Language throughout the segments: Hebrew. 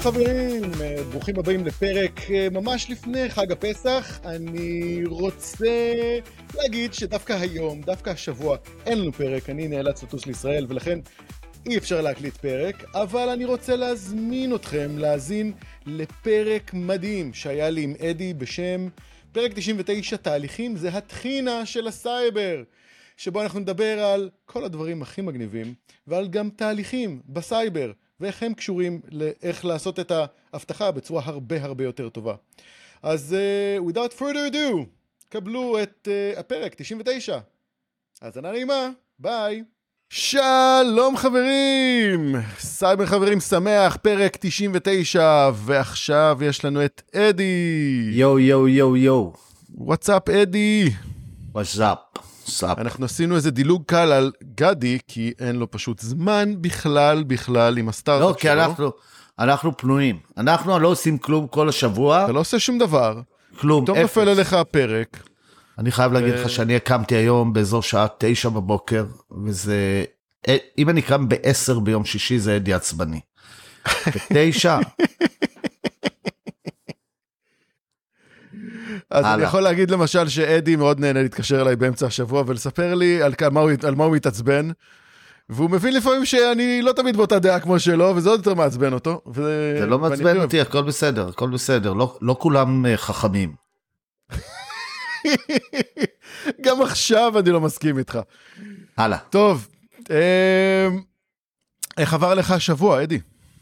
חברים, ברוכים הבאים לפרק ממש לפני חג הפסח. אני רוצה להגיד שדווקא היום, דווקא השבוע, אין לנו פרק, אני נאלץ לטוס לישראל ולכן אי אפשר להקליט פרק, אבל אני רוצה להזמין אתכם להאזין לפרק מדהים שהיה לי עם אדי בשם פרק 99 תהליכים, זה התחינה של הסייבר, שבו אנחנו נדבר על כל הדברים הכי מגניבים ועל גם תהליכים בסייבר ואיך הם קשורים לאיך לעשות את ההבטחה בצורה הרבה יותר טובה. אז without further ado, קבלו את הפרק 99. אז אני נעימה, ביי. שלום חברים, סייבר חברים שמח, פרק 99, ועכשיו יש לנו את אדי. יו. וואטסאפ אדי? וואטסאפ. אנחנו עשינו איזה דילוג קל על גדי, כי אין לו פשוט זמן בכלל עם הסטארט-אפ שלו. לא, כי אנחנו פנויים. אנחנו לא עושים כלום כל השבוע. אתה לא עושה שום דבר. כלום, טוב נופל עליך הפרק. אני חייב להגיד לך שאני הקמתי היום באזור שעה 9 בבוקר, וזה, אם אני קם ב-10 ביום שישי, זה עדי עצבני. ב-9. אז אני יכול להגיד למשל שאדי מאוד נהנה להתקשר אליי באמצע השבוע ולספר לי על מה הוא מתעצבן, והוא מבין לפעמים שאני לא תמיד באותה דעה כמו שלו, וזה עוד יותר מעצבן אותו. זה לא מעצבן אותי, הכל בסדר, לא כולם חכמים. גם עכשיו אני לא מסכים איתך. הלאה. טוב, איך עבר לך השבוע, אדי?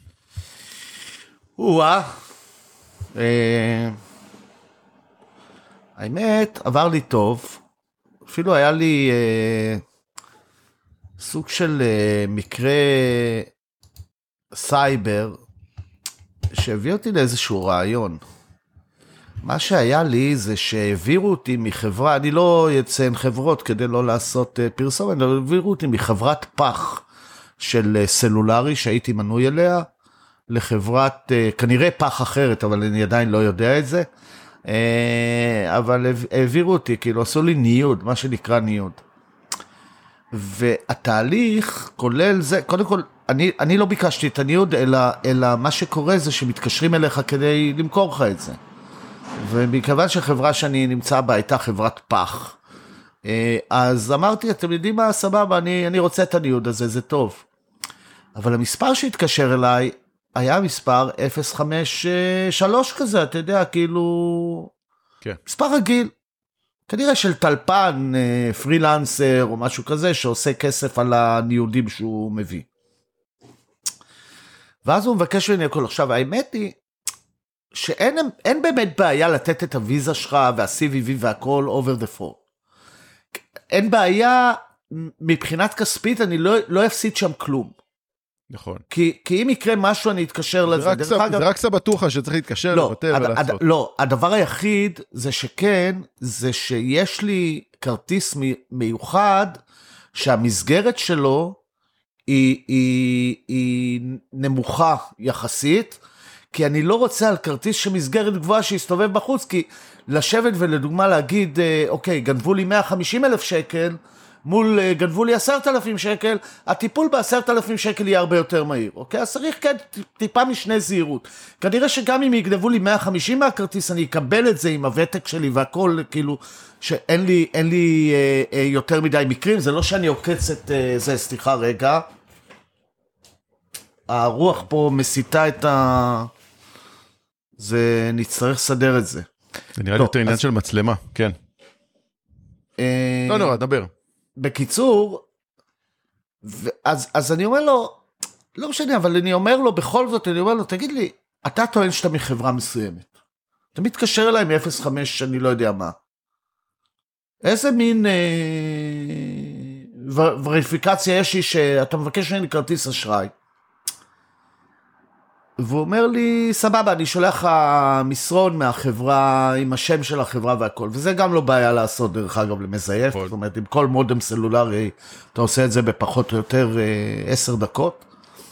האמת, עבר לי טוב, אפילו היה לי סוג של מקרה סייבר, שהביא אותי לאיזשהו רעיון. מה שהיה לי זה שהעבירו אותי מחברה, אני לא אציין חברות כדי לא לעשות פרסומת, אבל העבירו אותי מחברת פח של סלולרי שהייתי מנוי אליה, לחברת, כנראה פח אחרת, אבל אני עדיין לא יודע את זה, אבל העבירו אותי, כאילו עשו לי ניוד, מה שנקרא ניוד. והתהליך כולל זה, קודם כל, אני לא ביקשתי את הניוד, אלא מה שקורה זה שמתקשרים אליך כדי למכור לך את זה. ומכיוון שחברה שאני נמצא בה הייתה חברת פח, אז אמרתי, אתם יודעים מה, סבבה, אני רוצה את הניוד הזה, זה טוב. אבל המספר שהתקשר אליי, היה מספר 053 כזה, אתה יודע, כאילו, כן. מספר רגיל, כנראה של טלפן, פרילנסר או משהו כזה, שעושה כסף על הניודים שהוא מביא. ואז הוא מבקש ממני הכל. עכשיו, האמת היא, שאין באמת בעיה לתת את הוויזה שלך, וה-CVV והכל over the phone. אין בעיה, מבחינת כספית, אני לא אפסיד שם כלום. נכון. כי אם יקרה משהו, אני אתקשר לזה. זה רק סבתוחה שצריך להתקשר לבטא ולעשות. לא, הדבר היחיד זה שכן, זה שיש לי כרטיס מיוחד, שהמסגרת שלו היא נמוכה יחסית, כי אני לא רוצה על כרטיס שמסגרת גבוהה שיסתובב בחוץ, כי לשבת ולדוגמה להגיד, אוקיי, גנבו לי 150,000 שקל, מול גנבו לי 10,000 שקל, הטיפול ב10,000 שקל יהיה הרבה יותר מהיר, אוקיי? אז צריך כן טיפה משנה זהירות. כנראה שגם אם יגנבו לי 150 מהכרטיס, אני אקבל את זה עם הוותק שלי והכל, כאילו, שאין לי יותר מדי מקרים, זה לא שאני עוקץ את זה, סליחה רגע. הרוח פה מסיתה את זה, נצטרך לסדר את זה. זה נראה לי יותר עניין של מצלמה, כן. לא נורא, דבר. בקיצור, אז אני אומר לו, לא משנה, אבל אני אומר לו, בכל זאת, אני אומר לו, תגיד לי, אתה טוען שאתה מחברה מסוימת. אתה מתקשר אליי מ-05, אני לא יודע מה. איזה מין וריפיקציה יש לי שאתה מבקש ממני כרטיס אשראי. והוא אומר לי, סבבה, אני שולח לך מסרון מהחברה, עם השם של החברה והכל, וזה גם לא בעיה לעשות, דרך אגב, למזייף, זאת אומרת, עם כל מודם סלולרי, אתה עושה את זה בפחות או יותר 10 דקות,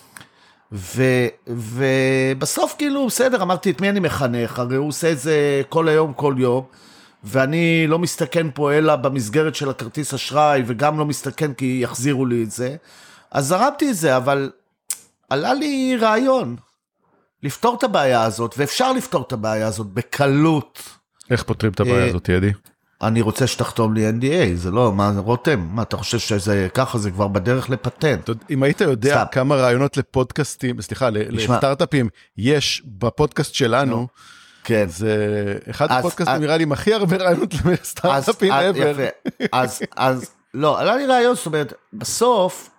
ובסוף כאילו, בסדר, אמרתי, את מי אני מחנך, הרי הוא עושה את זה כל היום, כל יום, ואני לא מסתכן פה אלא במסגרת של הכרטיס אשראי, וגם לא מסתכן כי יחזירו לי את זה, אז זרמתי את זה, אבל עלה לי רעיון, לפתור את הבעיה הזאת, ואפשר לפתור את הבעיה הזאת בקלות. איך פותרים את הבעיה הזאת, ידי? אני רוצה שתחתום לי NDA, זה לא, מה, רותם, מה, אתה חושב שזה ככה, זה כבר בדרך לפטנט. אם היית יודע כמה רעיונות לפודקאסטים, סליחה, לסטארט-אפים, יש בפודקאסט שלנו, כן. זה אחד הפודקאסטים נראה לי עם הכי הרבה רעיונות לסטארט-אפים ever. אז, לא, עלה לי רעיון, זאת אומרת, בסוף,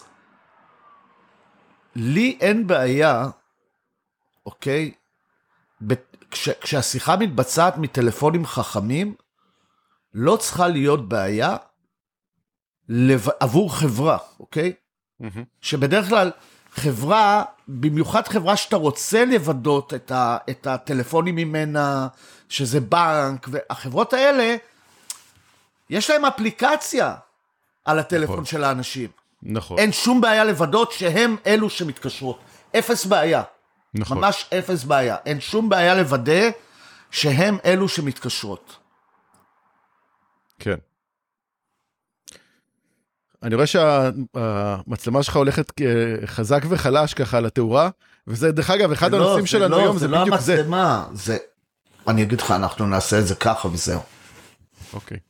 לי אין בעיה, אוקיי, כשהשיחה מתבצעת מטלפונים חכמים, לא צריכה להיות בעיה עבור חברה, אוקיי? שבדרך כלל חברה, במיוחד חברה שאתה רוצה לבדות את הטלפונים ממנה, שזה בנק, והחברות האלה, יש להם אפליקציה על הטלפון של האנשים. נכון. אין שום בעיה לבדות שהם אלו שמתקשרות. אפס בעיה. נכון. ממש אפס בעיה. אין שום בעיה לוודא שהם אלו שמתקשרות. כן. אני רואה שהמצלמה שלך הולכת חזק וחלש ככה על התאורה, וזה דרך אגב, אחד הנושאים שלנו היום, זה בדיוק זה. זה לא המצלמה, זה... אני אגיד לך, אנחנו נעשה את זה ככה וזהו. אוקיי.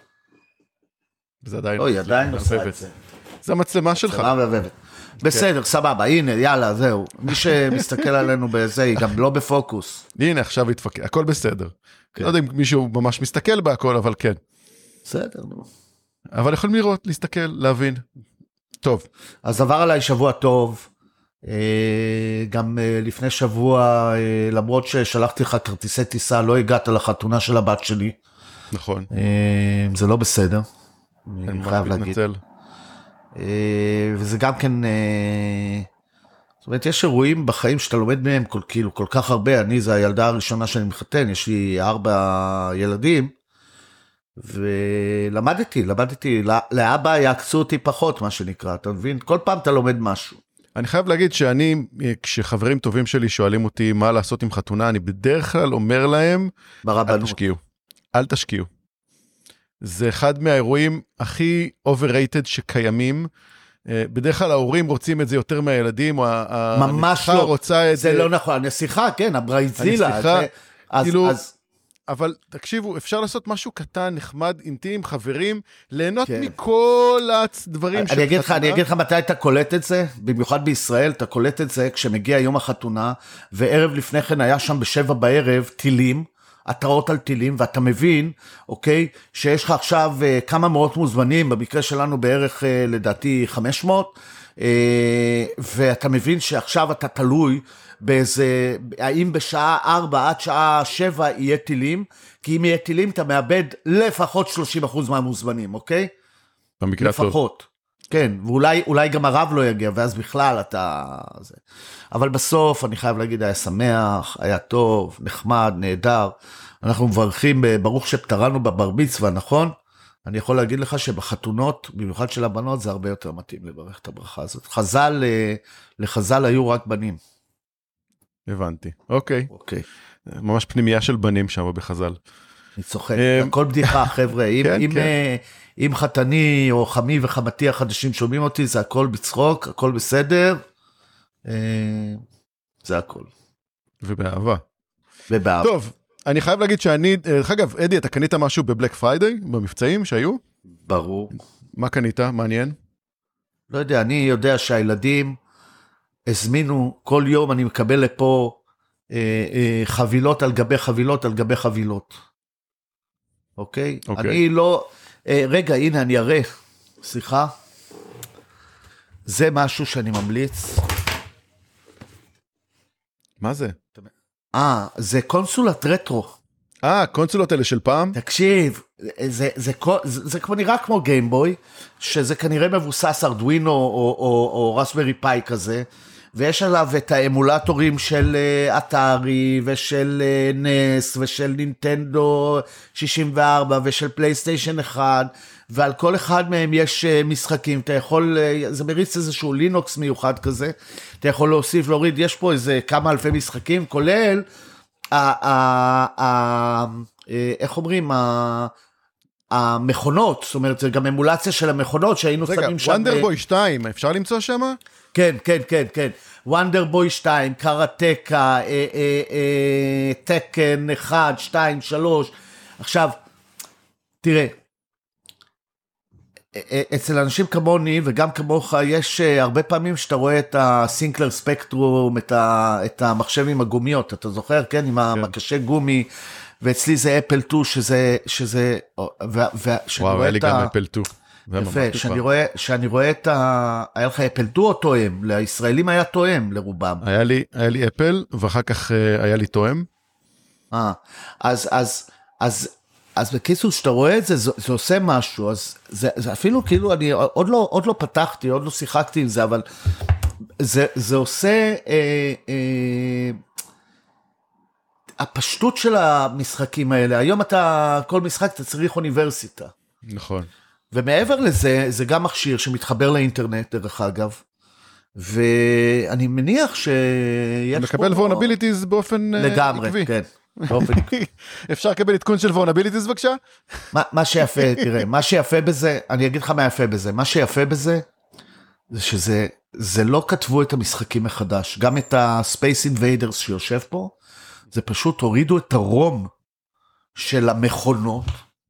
זה עדיין... לא, היא עדיין עושה את זה. זה המצלמה שלך. מצלמה מעבבת. בסדר, סבבה, הנה, יאללה, זהו. מי שמסתכל עלינו בזה, היא גם לא בפוקוס. הנה, עכשיו התפקד, הכל בסדר. לא יודע אם מישהו ממש מסתכל בהכל, אבל כן. בסדר, נו. אבל יכולים לראות, להסתכל, להבין. טוב. אז עבר עליי שבוע טוב, גם לפני שבוע, למרות ששלחתי לך כרטיסי טיסה, לא הגעת לחתונה של הבת שלי. נכון. זה לא בסדר. אני חייב להגיד. וזה גם כן, זאת אומרת, יש אירועים בחיים שאתה לומד מהם כאילו כל כך הרבה, אני זה הילדה הראשונה שאני מחתן, יש לי 4 ילדים, ולמדתי, לאבא יעקצו אותי פחות, מה שנקרא, אתה מבין? כל פעם אתה לומד משהו. אני חייב להגיד שאני, כשחברים טובים שלי שואלים אותי מה לעשות עם חתונה, אני בדרך כלל אומר להם, ברבנות. אל תשקיעו, אל תשקיעו. זה אחד מהאירועים הכי overrated שקיימים, בדרך כלל ההורים רוצים את זה יותר מהילדים, או ממש לא, רוצה את זה לא נכון, הנסיכה, כן, הברייזילה, כאילו, אבל תקשיבו, אפשר לעשות משהו קטן, נחמד, אינטים, חברים, ליהנות מכל הדברים של חתונה. אני אגיד לך מתי אתה קולט את זה, במיוחד בישראל, אתה קולט את זה כשמגיע יום החתונה, וערב לפני כן היה שם ב7 בערב טילים, התראות על טילים, ואתה מבין, אוקיי, שיש לך עכשיו כמה מאות מוזמנים, במקרה שלנו בערך לדעתי 500, ואתה מבין שעכשיו אתה תלוי באיזה, האם בשעה 4 עד שעה 7 יהיה טילים, כי אם יהיה טילים אתה מאבד לפחות 30% מהמוזמנים, אוקיי? במקרה לפחות. טוב. כן, ואולי גם הרב לא יגיע, ואז בכלל אתה... אבל בסוף אני חייב להגיד, היה שמח, היה טוב, נחמד, נהדר. אנחנו מברכים, ברוך שפטרנו בבר מצווה, נכון? אני יכול להגיד לך שבחתונות, במיוחד של הבנות, זה הרבה יותר מתאים לברך את הברכה הזאת. לחז"ל היו רק בנים. הבנתי, אוקיי. ממש פנימייה של בנים שם בחז"ל. אני צוחק, כל בדיחה, חבר'ה, אם חתני או חמי וחמתי החדשים שומעים אותי, זה הכל בצחוק, הכל בסדר, זה הכל. ובאהבה. ובאהבה. טוב, אני חייב להגיד שאני, דרך אגב, אדי, אתה קנית משהו בבלק פריידיי, במבצעים שהיו? ברור. מה קנית? מעניין? לא יודע, אני יודע שהילדים הזמינו, כל יום אני מקבל לפה חבילות על גבי חבילות על גבי חבילות. אוקיי? אני לא... רגע, הנה, אני אראה. סליחה. זה משהו שאני ממליץ. מה זה? זה קונסולת רטרו. קונסולות האלה של פעם? תקשיב, זה כבר נראה כמו גיימבוי, שזה כנראה מבוסס ארדואינו או רסברי פאי כזה, ויש עליו את האמולטורים של אטארי ושל נס ושל נינטנדו 64 ושל פלייסטיישן 1, ועל כל אחד מהם יש משחקים, אתה יכול, זה מריץ איזשהו לינוקס מיוחד כזה, אתה יכול להוסיף, להוריד, יש פה איזה כמה אלפי משחקים, כולל, איך אומרים, המכונות, זאת אומרת, זה גם אמולציה של המכונות שהיינו שמים שם. רגע, וונדרבוי 2, אפשר למצוא שם? כן, כן, כן, כן. וונדר בוי 2, קראטקה, תקן 1, 2, 3. עכשיו, תראה, אצל אנשים כמוני וגם כמוך יש הרבה פעמים שאתה רואה את הסינקלר ספקטרום, את המחשב עם הגומיות, אתה זוכר? כן, עם המקשי גומי, ואצלי זה אפל 2 שזה, וואו, היה לי גם אפל 2. יפה, שאני רואה היה לך אפל 2 או תואם? לישראלים היה תואם לרובם. היה לי אפל, ואחר כך היה לי תואם. אז בקיצור, שאתה רואה את זה, זה עושה משהו, אז זה אפילו כאילו, אני עוד לא פתחתי, עוד לא שיחקתי עם זה, אבל זה עושה, הפשטות של המשחקים האלה, היום כל משחק אתה צריך אוניברסיטה. נכון. ומעבר לזה, זה גם מכשיר שמתחבר לאינטרנט, דרך אגב, ואני מניח שיש מקבל vulnerabilities באופן לגמרי, עקבי. כן. אפשר לקבל עדכון של vulnerabilities בבקשה? מה שיפה, תראה, מה שיפה בזה, אני אגיד לך מה יפה בזה, מה שיפה בזה, זה שזה לא כתבו את המשחקים מחדש, גם את ה-Space Invaders שיושב פה, זה פשוט הורידו את הרום של המכונות,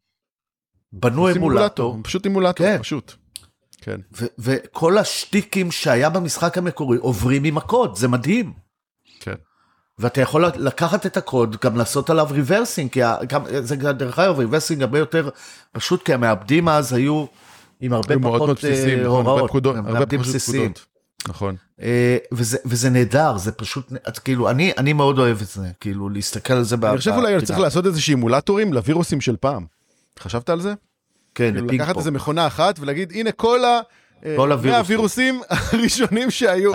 בנו אמולטור. פשוט אמולטור, כן. פשוט. כן. וכל השטיקים שהיה במשחק המקורי עוברים עם הקוד, זה מדהים. כן. ואתה יכול לקחת את הקוד, גם לעשות עליו ריברסינג, כי זה דרך אגב, ריברסינג הרבה יותר פשוט, כי המעבדים אז היו עם הרבה פחות הוראות, מעבדים בסיסיים. נכון. וזה נהדר, זה פשוט, כאילו, אני מאוד אוהב את זה, כאילו, להסתכל על זה. אני חושב אולי צריך לעשות איזה אימולטורים לווירוסים של פעם. חשבת על זה? כן, לקחת איזה מכונה אחת ולהגיד, הנה כל הווירוסים הראשונים שהיו.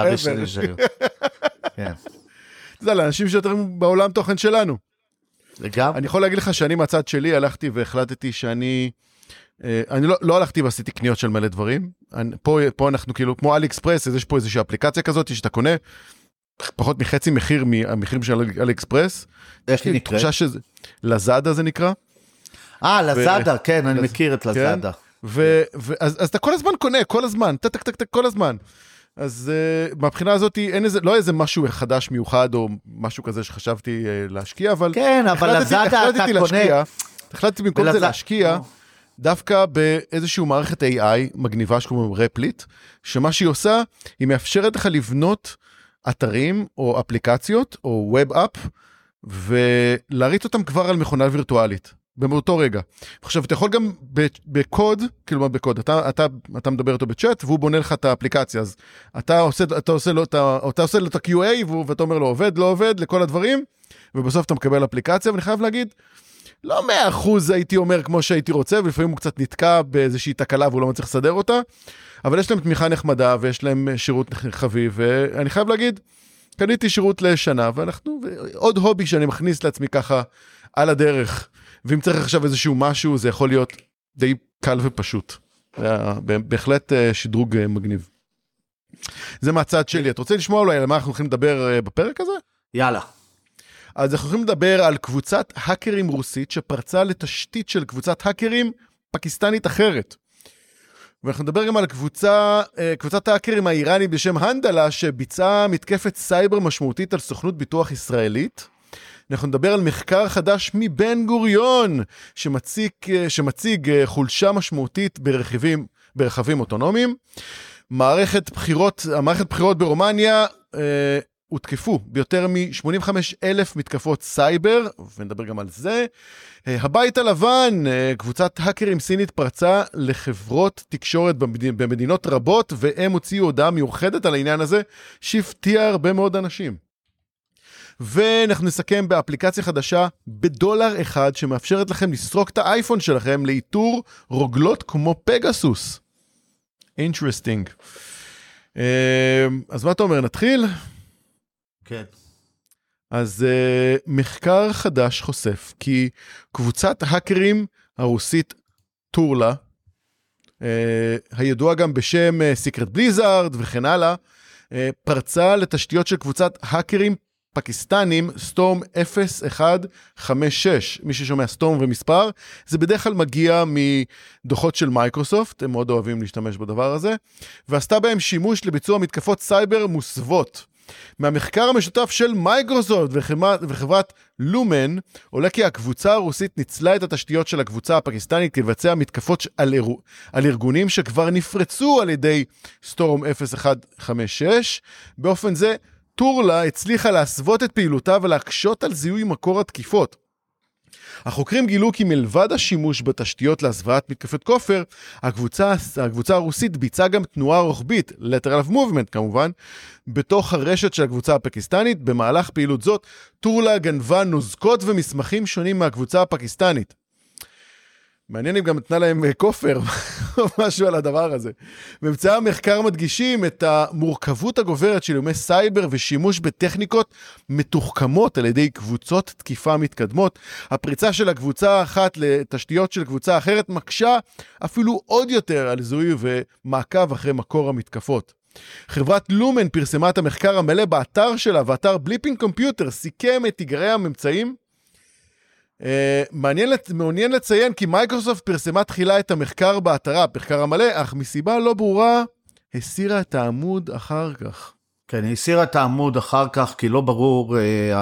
כן. זה לאנשים שיותר בעולם תוכן שלנו. לגמרי. אני יכול להגיד לך שאני מהצד שלי הלכתי והחלטתי שאני לא הלכתי ועשיתי קניות של מלא דברים. פה אנחנו כאילו, כמו אלי אקספרס, יש פה איזושהי אפליקציה כזאת שאתה קונה, פחות מחצי המחירים של אלי אקספרס. איך היא נקראת? לזאדה זה נקרא. לזאדה, כן, אני מכיר את לזאדה. אז אתה כל הזמן קונה, כל הזמן, כל הזמן. אז מהבחינה הזאת לא איזה משהו חדש מיוחד או משהו כזה שחשבתי להשקיע, אבל כן, אבל לזאדה אתה קונה. החלטתי במקום זה להשקיע דווקא באיזשהו מערכת AI מגניבה שקוראים רפליט, שמה שהיא עושה, היא מאפשרת לך לבנות אתרים או אפליקציות או ווב אפ, ולהריץ אותם כבר על מכונה וירטואלית. באותו רגע. עכשיו, אתה יכול גם בקוד, כאילו מה בקוד, אתה מדבר איתו בצ'אט, והוא בונה לך את האפליקציה, אז אתה עושה לו את ה-QA, ואתה אומר לו, עובד, לא עובד, לכל הדברים, ובסוף אתה מקבל אפליקציה, ואני חייב להגיד, לא 100% הייתי אומר כמו שהייתי רוצה, ולפעמים הוא קצת נתקע באיזושהי תקלה, והוא לא מצליח לסדר אותה, אבל יש להם תמיכה נחמדה, ויש להם שירות חביב, ואני חייב להגיד, קניתי שירות לשנה, עוד הובי שאני מכניס לעצמי ככה על הדרך, ואם צריך עכשיו איזשהו משהו, זה יכול להיות די קל ופשוט. בהחלט שדרוג מגניב. זה מהצד שלי. אתה רוצה לשמוע אולי על מה אנחנו הולכים לדבר בפרק הזה? יאללה. אז אנחנו הולכים לדבר על קבוצת האקרים רוסית, שפרצה לתשתית של קבוצת האקרים פקיסטנית אחרת. ואנחנו נדבר גם על קבוצת האקרים האיראנית בשם הנדלה, שביצעה מתקפת סייבר משמעותית על סוכנות ביטוח ישראלית. אנחנו נדבר על מחקר חדש מבן גוריון, שמציג חולשה משמעותית ברכבים אוטונומיים. המערכת בחירות ברומניה הותקפו ביותר מ-85,000 מתקפות סייבר, ונדבר גם על זה. הבית הלבן, קבוצת האקרים סינית פרצה לחברות תקשורת במדינות רבות, והם הוציאו הודעה מיוחדת על העניין הזה, שהפתיע הרבה מאוד אנשים. ואנחנו נסכם באפליקציה חדשה $1 שמאפשרת לכם לסרוק את האייפון שלכם לאיתור רוגלות כמו פגסוס. Interesting. אז מה אתה אומר, נתחיל? כן. אז מחקר חדש חושף כי קבוצת האקרים הרוסית טורלה, הידוע גם בשם סיקרט בליזארד וכן הלאה, פרצה לתשתיות של קבוצת האקרים פקיסטנים, סטורם 0156, מי ששומע סטורם ומספר, זה בדרך כלל מגיע מדוחות של מייקרוסופט, הם מאוד אוהבים להשתמש בדבר הזה, ועשתה בהם שימוש לביצוע מתקפות סייבר מוסוות. מהמחקר המשותף של מייקרוסופט וחברת לומן, עולה כי הקבוצה הרוסית ניצלה את התשתיות של הקבוצה הפקיסטנית לבצע מתקפות על ארגונים שכבר נפרצו על ידי סטורם 0156. באופן זה, טורלה הצליחה להסוות את פעילותה ולהקשות על זיהוי מקור התקיפות. החוקרים גילו כי מלבד השימוש בתשתיות להסוואת מתקפת כופר, הקבוצה הרוסית ביצעה גם תנועה רוחבית, lateral movement כמובן, בתוך הרשת של הקבוצה הפקיסטנית. במהלך פעילות זאת, טורלה גנבה נוזקות ומסמכים שונים מהקבוצה הפקיסטנית. מעניין אם גם נתנה להם כופר או משהו על הדבר הזה. ממצאי המחקר מדגישים את המורכבות הגוברת של איומי סייבר ושימוש בטכניקות מתוחכמות על ידי קבוצות תקיפה מתקדמות. הפריצה של הקבוצה האחת לתשתיות של קבוצה אחרת מקשה אפילו עוד יותר על זיהוי ומעקב אחרי מקור המתקפות. חברת לומן פרסמה את המחקר המלא באתר שלה, ואתר בליפינג קומפיוטר סיכם את עיקרי הממצאים. מעוניין לציין כי מייקרוסופט פרסמה תחילה את המחקר באתרה, המחקר המלא, אך מסיבה לא ברורה הסירה את העמוד אחר כך. כן, היא הסירה את העמוד אחר כך, כי לא ברור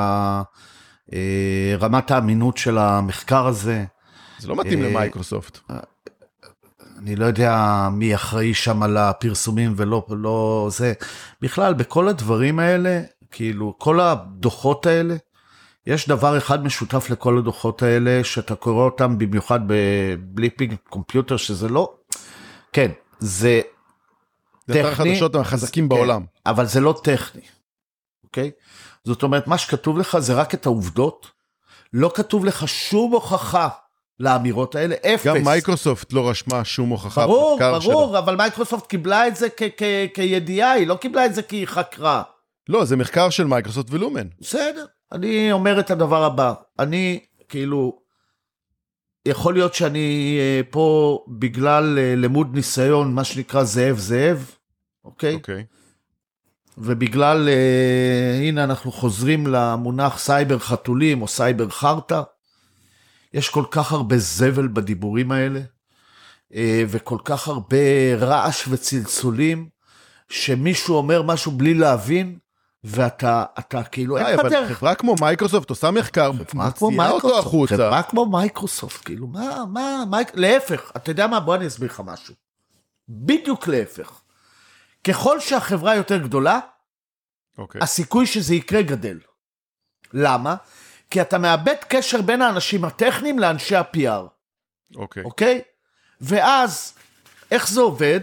רמת האמינות של המחקר הזה. זה לא מתאים למייקרוסופט. אני לא יודע מי אחראי שם על הפרסומים ולא זה. בכלל, בכל הדברים האלה, כאילו, כל הדוחות האלה, יש דבר אחד משותף לכל הדוחות האלה, שאתה קורא אותם במיוחד בבליפינג קומפיוטר, שזה לא, כן, זה טכני. זה החדשות החזקים בעולם. כן, אבל זה לא טכני, אוקיי? זאת אומרת, מה שכתוב לך זה רק את העובדות, לא כתוב לך שום הוכחה לאמירות האלה, אפס. גם מייקרוסופט לא רשמה שום הוכחה. ברור, אבל מייקרוסופט קיבלה את זה כידיעה, היא לא קיבלה את זה כי היא חקרה. לא, זה מחקר של מייקרוסופט ולומן. בסדר. אני אומר את הדבר הבא, אני כאילו, יכול להיות שאני פה בגלל לימוד ניסיון, מה שנקרא זאב, אוקיי? אוקיי. ובגלל, הנה אנחנו חוזרים למונח סייבר חתולים או סייבר חרטה, יש כל כך הרבה זבל בדיבורים האלה, וכל כך הרבה רעש וצלצולים, שמישהו אומר משהו בלי להבין, ואתה כאילו, איך אבל בדרך? חברה כמו מייקרוסופט עושה מחקר, מציעה אותו החוצה. חברה כמו מייקרוסופט, כאילו, להפך, אתה יודע מה? בוא אני אסביר לך משהו. בדיוק להפך. ככל שהחברה יותר גדולה, הסיכוי שזה יקרה גדל. למה? כי אתה מאבד קשר בין האנשים הטכניים לאנשי ה-PR. אוקיי? ואז, איך זה עובד?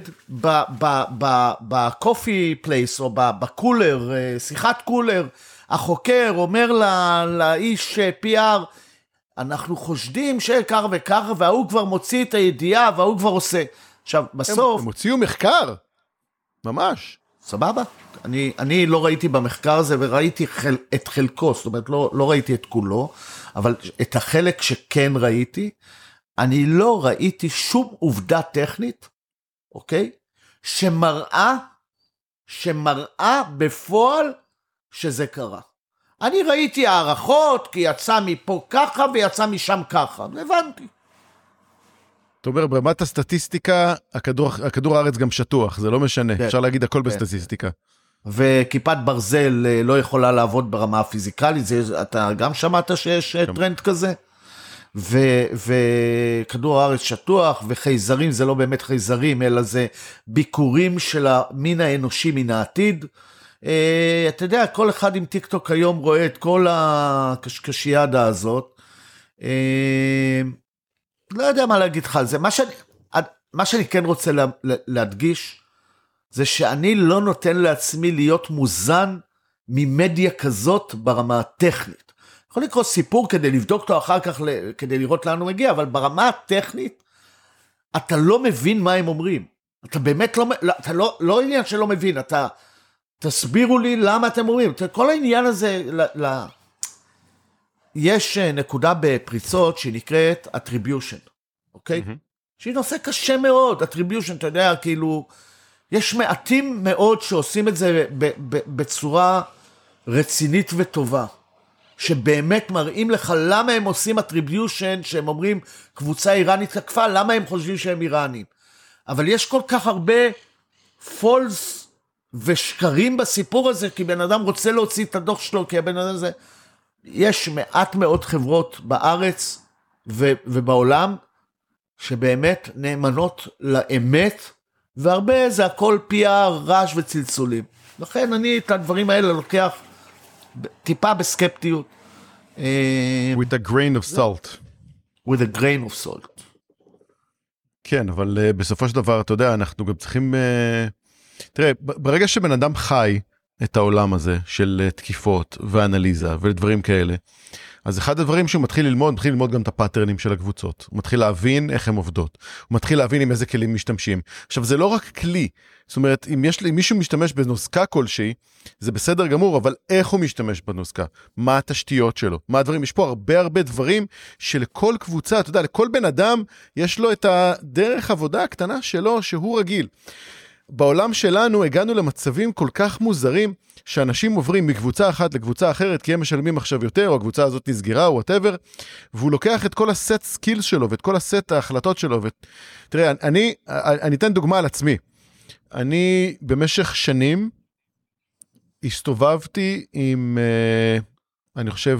בקופי פלייס או בקולר, שיחת קולר, החוקר אומר לאיש PR, אנחנו חושדים שכך וכך, והוא כבר מוציא את הידיעה, והוא כבר עושה. עכשיו, בסוף... הם הוציאו מחקר, ממש. סבבה? אני לא ראיתי במחקר הזה, וראיתי את חלקו, זאת אומרת, לא ראיתי את כולו, אבל את החלק שכן ראיתי, אני לא ראיתי שום עובדה טכנית, אוקיי? שמראה בפועל שזה קרה. אני ראיתי הערכות, כי יצא מפה ככה ויצא משם ככה. הבנתי. אתה אומר, ברמת הסטטיסטיקה, הכדור הארץ גם שטוח, זה לא משנה. אפשר להגיד הכל בסטטיסטיקה. וכיפת ברזל לא יכולה לעבוד ברמה הפיזיקלית, אתה גם שמעת שיש טרנד כזה? וכדור הארץ שטוח, וחייזרים זה לא באמת חייזרים, אלא זה ביקורים של המין האנושי מן העתיד. אתה יודע, כל אחד עם טיק טוק היום רואה את כל הקשקשיאדה הזאת. לא יודע מה להגיד לך על זה. מה שאני כן רוצה להדגיש, זה שאני לא נותן לעצמי להיות מוזן ממדיה כזאת ברמה הטכנית. יכול לקרוא סיפור כדי לבדוק אותו אחר כך, כדי לראות לאן הוא מגיע, אבל ברמה הטכנית, אתה לא מבין מה הם אומרים. אתה באמת לא עניין שלא מבין, תסבירו לי למה אתם אומרים. כל העניין הזה, יש נקודה בפריצות שהיא נקראת attribution, אוקיי? שהיא נושא קשה מאוד, attribution, אתה יודע, כאילו, יש מעטים מאוד שעושים את זה בצורה רצינית וטובה, שבאמת מראים לך למה הם עושים attribution, שהם אומרים קבוצה איראנית תקפה, למה הם חושבים שהם איראנים. אבל יש כל כך הרבה פולס ושקרים בסיפור הזה, כי בן אדם רוצה להוציא את הדוח שלו, כי הבן אדם הזה, יש מעט מאוד חברות בארץ ובעולם, שבאמת נאמנות לאמת, והרבה זה הכל PR, רעש וצלצולים. לכן אני את הדברים האלה לוקח טיפה בסקפטיות. With a grain of salt. With a grain of salt. כן, אבל בסופו של דבר, אתה יודע, אנחנו גם צריכים... תראה, ברגע שבן אדם חי את העולם הזה של תקיפות ואנליזה ודברים כאלה, אז אחד הדברים שהוא מתחיל ללמוד גם את הפאטרנים של הקבוצות. הוא מתחיל להבין איך הן עובדות. הוא מתחיל להבין עם איזה כלים משתמשים. עכשיו, זה לא רק כלי. זאת אומרת, אם מישהו משתמש בנוסקה כלשהי, זה בסדר גמור, אבל איך הוא משתמש בנוסקה? מה התשתיות שלו? מה הדברים? יש פה הרבה דברים שלכל קבוצה, אתה יודע, לכל בן אדם יש לו את הדרך עבודה הקטנה שלו שהוא רגיל. בעולם שלנו הגענו למצבים כל כך מוזרים, שאנשים עוברים מקבוצה אחת לקבוצצה אחרת, כי הם משלמים עכשיו יותר, או הקבוצה הזאת נסגרה, או whatever, והוא לוקח את כל הסט סקילס שלו, ואת כל הסט ההחלטות שלו, תראה, אני אתן דוגמה על עצמי. אני במשך שנים, הסתובבתי עם, אני חושב,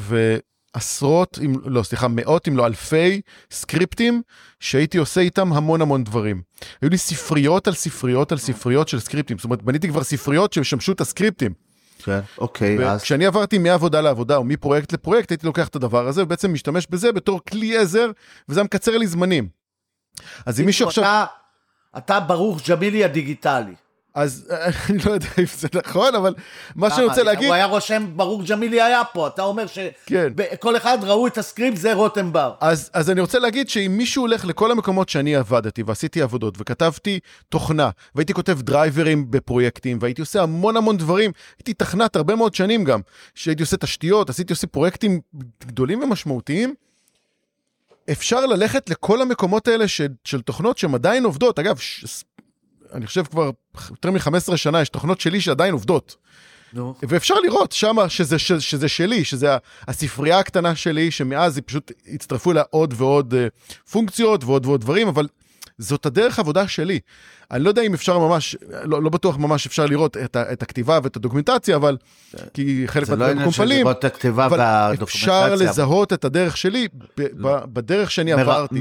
מאות אם לא אלפי סקריפטים, שהייתי עושה איתם המון דברים. היו לי ספריות על ספריות על ספריות של סקריפטים, זאת אומרת, בניתי כבר ספריות שמשמשו את הסקריפטים. כן, אוקיי. וכשאני עברתי מעבודה לעבודה, או מפרויקט לפרויקט, הייתי לוקח את הדבר הזה, ובעצם משתמש בזה בתור כלי עזר, וזה מקצר לי זמנים. אז אם מישהו עכשיו... אתה ברוך ג'מילי הדיגיטלי. אז אני לא יודע אם זה נכון, אבל מה שאני רוצה להגיד... הוא היה רושם, ברוך ג'מילי היה פה, אתה אומר שכל אחד ראו את הסקריפט, זה רותם בר. אז אני רוצה להגיד שאם מישהו הולך לכל המקומות שאני עבדתי, ועשיתי עבודות, וכתבתי תוכנה, והייתי כותב דרייברים בפרויקטים, והייתי עושה המון דברים, הייתי תכנת הרבה מאוד שנים גם, שהייתי עושה תשתיות, עושה פרויקטים גדולים ומשמעותיים, אפשר ללכת לכל המקומות האלה של תוכנות שהן עדיין עובדות. אגב, אני חושב כבר יותר מ-15 שנה, יש תוכנות שלי שעדיין עובדות. ואפשר לראות שמה שזה שלי, שזה הספרייה הקטנה שלי, שמאז פשוט הצטרפו לה עוד ועוד פונקציות ועוד דברים, אבל זאת הדרך עבודה שלי. אני לא יודע אם אפשר ממש, לא בטוח ממש אפשר לראות את הכתיבה ואת הדוקומנטציה, אבל כי חלק מהדברים קומפלים, אבל אפשר לזהות את הדרך שלי בדרך שאני עברתי.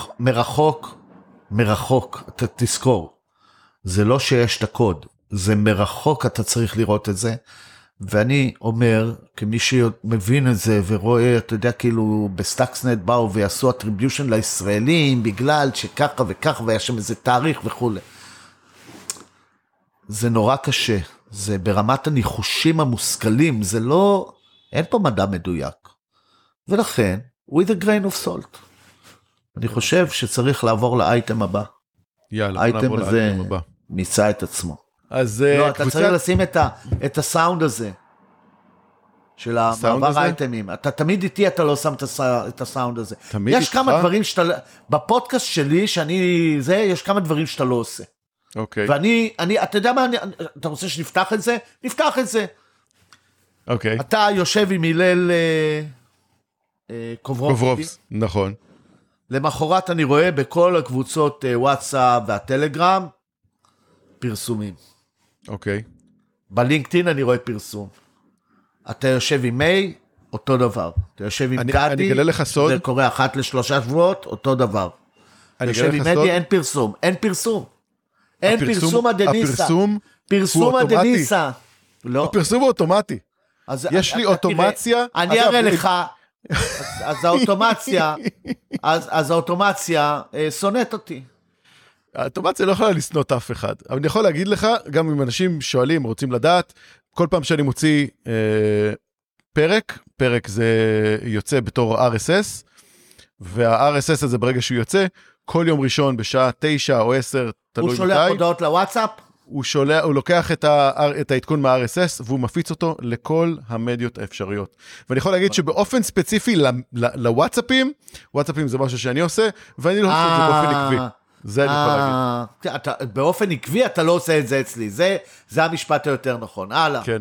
מרחוק, אתה תזכור. זה לא שיש את הקוד, זה מרחוק אתה צריך לראות את זה, ואני אומר, כמי שמבין את זה ורואה, אתה יודע, כאילו בסטאקסנט באו ויעשו attribution לישראלים, בגלל שככה וככה, והיה שם איזה תאריך וכו'. זה נורא קשה, זה ברמת הניחושים המושכלים, זה לא, אין פה מדע מדויק. ולכן, with a grain of salt. אני חושב שצריך לעבור לאייטם הבא. יאללה, האייטם הזה מיצה את עצמו. אז לא, אתה צריך לשים את הסאונד הזה, של המעבר האייטמים. אתה תמיד איתי, אתה לא שם את הסאונד הזה. יש כמה דברים שאתה, בפודקאסט שלי, יש כמה דברים שאתה לא עושה. אוקיי. ואני, אתה יודע מה, אתה רוצה שנפתח את זה? נפתח את זה. אוקיי. אתה יושב עם הלל קוברובס. נכון. למחרת אני רואה בכל הקבוצות וואטסאפ והטלגרם, פרסומים. אוקיי. בלינקדאין אני רואה פרסום. אתה יושב עם מיי, אותו דבר. אתה יושב עם גדי, זה קורה אחת לשלושה שבועות, אותו דבר. אתה יושב עם מדי, אין פרסום. אין פרסום הדניסה. פרסום הדניסה. הפרסום הוא אוטומטי. יש לי אוטומציה. אני אראה לך, אז האוטומציה שונאת אותי. האוטומציה לא יכולה לסנות אף אחד. אבל אני יכול להגיד לך, גם אם אנשים שואלים, רוצים לדעת, כל פעם שאני מוציא פרק זה יוצא בתור RSS, וה-RSS הזה ברגע שהוא יוצא, כל יום ראשון בשעה 9 או 10, תלוי מתי. הוא שולח הודעות לוואטסאפ? הוא לוקח את העדכון מה-RSS, והוא מפיץ אותו לכל המדיות האפשריות. ואני יכול להגיד שבאופן ספציפי לוואטסאפים, וואטסאפים זה משהו שאני עושה, ואני לא עושה את זה באופן עקבי. זה אני יכול להגיד. באופן עקבי אתה לא עושה את זה אצלי, זה המשפט היותר נכון. הלאה. כן.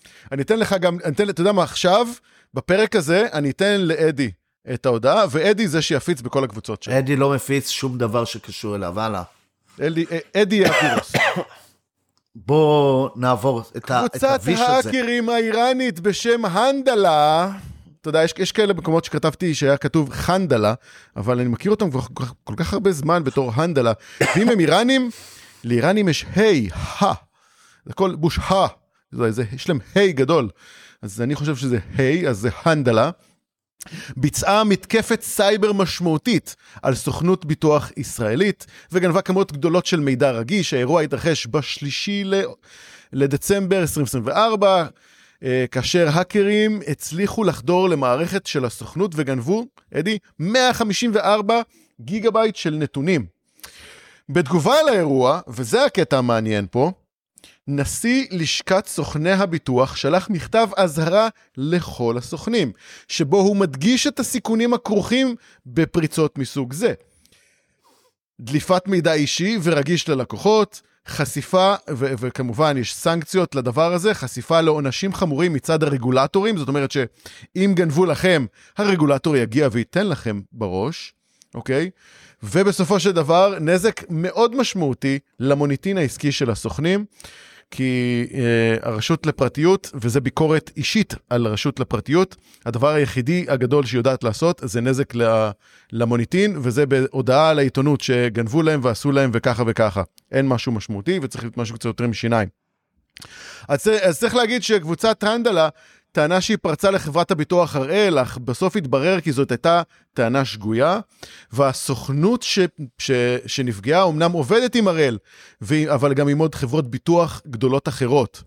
אני אתן לך גם, אתה יודע מה, עכשיו, בפרק הזה, אני אתן לאדי את ההודעה, ואדי זה שיפיץ בכל הקבוצות שלו. אדי לא מפיץ שום דבר שקשור אליו, הלאה. אדי יהיה הווירוס. בוא נעבור את קבוצת הוויש הזה. ההאקרים האיראנית בשם הנדלה, אתה יודע, יש כאלה מקומות שכתבתי שהיה כתוב חנדלה, אבל אני מכיר אותם כל כך הרבה זמן בתור הנדלה, ואם הם איראנים, לאיראנים יש היי, זה הכל בוש יש להם היי גדול, אז אני חושב שזה היי, אז זה הנדלה, ביצעה מתקפת סייבר משמעותית על סוכנות ביטוח ישראלית, וגנבה כמות גדולות של מידע רגיש. האירוע התרחש בשלישי לדצמבר 2024, כאשר האקרים הצליחו לחדור למערכת של הסוכנות וגנבו, אדי, 154 גיגבייט של נתונים. בתגובה על האירוע, וזה הקטע המעניין פה, נשיא לשכת סוכני הביטוח שלח מכתב אזהרה לכל הסוכנים, שבו הוא מדגיש את הסיכונים הכרוכים בפריצות מסוג זה. דליפת מידע אישי ורגיש ללקוחות, חשיפה, וכמובן יש סנקציות לדבר הזה, חשיפה לעונשים חמורים מצד הרגולטורים, זאת אומרת שאם גנבו לכם, הרגולטור יגיע וייתן לכם בראש, אוקיי? ובסופו של דבר, נזק מאוד משמעותי למוניטין העסקי של הסוכנים, כי הרשות לפרטיות, וזה ביקורת אישית על הרשות לפרטיות, הדבר היחידי הגדול שיודעת לעשות, זה נזק למוניטין, וזה בהודעה לעיתונות שגנבו להם ועשו להם וככה וככה. אין משהו משמעותי, וצריך להיות משהו קצת יותר משיניים. אז צריך להגיד שקבוצת הנדלה, טענה שהיא פרצה לחברת הביטוח הראל, אך בסוף התברר כי זאת הייתה טענה שגויה, והסוכנות שנפגעה אמנם עובדת עם הראל, אבל גם עם עוד חברות ביטוח גדולות אחרות.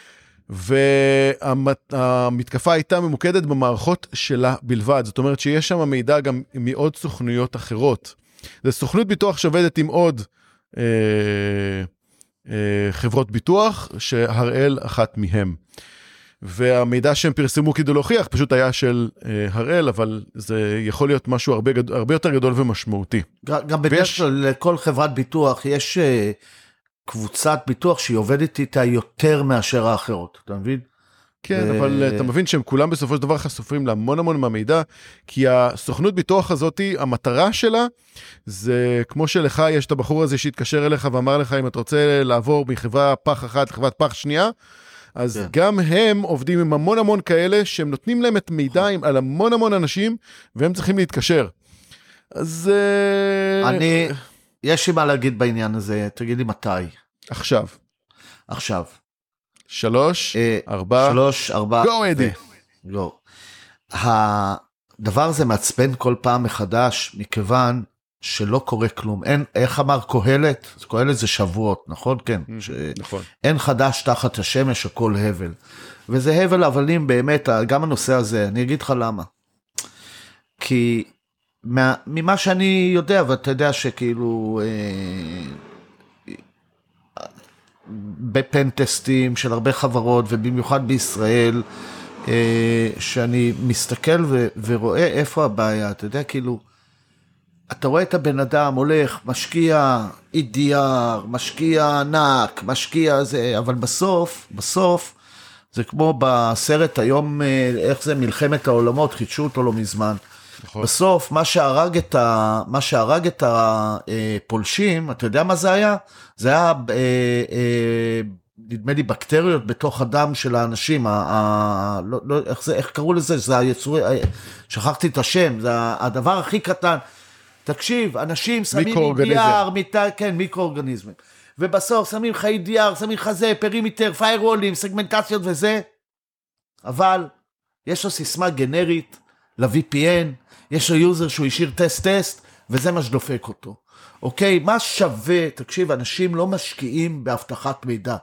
והמתקפה הייתה ממוקדת במערכות שלה בלבד, זאת אומרת שיש שם מידע גם מעוד סוכנויות אחרות. זו סוכנות ביטוח שעובדת עם עוד חברות ביטוח, שהראל אחת מהם. והמידע שהם פרסמו כדי להוכיח פשוט היה של הראל, אבל זה יכול להיות משהו הרבה יותר גדול ומשמעותי. גם בדרך כלל לכל חברת ביטוח יש קבוצת ביטוח שהיא עובדת איתה יותר מאשר האחרות, אתה מבין? כן, אבל אתה מבין שהם כולם בסופו של דבר חשופים להמון המון מהמידע, כי הסוכנות ביטוח הזאת, המטרה שלה, זה כמו שלך יש את הבחור הזה שהתקשר אליך ואמר לך, אם אתה רוצה לעבור מחברה פח אחת לחברת פח שנייה, אז גם הם עובדים עם המון המון כאלה, שהם נותנים להם את מידע על המון המון אנשים, והם צריכים להתקשר. אז יש לי מה להגיד בעניין הזה, תגיד לי מתי. עכשיו. 3, 4, גו אדי. גו. הדבר הזה מעצבן כל פעם מחדש, מכיוון שלא קורה כלום. איך אמר קהלת? קהלת זה שבועות, נכון? כן. נכון. אין חדש תחת השמש, הכל הבל. וזה הבל הבלים באמת, גם הנושא הזה, אני אגיד לך למה. כי ממה שאני יודע, ואתה יודע שכאילו בפנטסטים של הרבה חברות, ובמיוחד בישראל, שאני מסתכל ורואה איפה הבעיה, אתה יודע, כאילו, אתה רואה את הבן אדם הולך, משקיע EDR, משקיע ענק, משקיע זה, אבל בסוף, זה כמו בסרט היום, איך זה מלחמת העולמות, חידשו אותו לא מזמן. נכון. בסוף, מה שהרג את הפולשים, אתה יודע מה זה היה? זה היה, נדמה לי, בקטריות בתוך הדם של האנשים, איך קראו לזה? זה היצורי, שכחתי את השם, זה הדבר הכי קטן. תקשיב, אנשים שמים EDR, כן, מיקרואורגניזמים, ובסוף שמים לך EDR, שמים לך זה, פרימיטר, פיירוולים, סגמנטציות וזה, אבל יש לו סיסמה גנרית ל-VPN, יש לו יוזר שהוא השאיר טסט, וזה מה שדופק אותו. אוקיי, מה שווה, תקשיב, אנשים לא משקיעים בהבטחת מידע,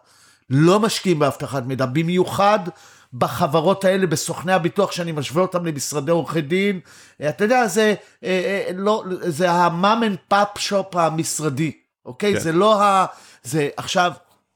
במיוחד בחברות האלה, בסוכני הביטוח, שאני משווה אותם למשרדי עורכי דין, אתה יודע, זה המאם אנד פאפ שופ המשרדי, אוקיי? זה לא עכשיו,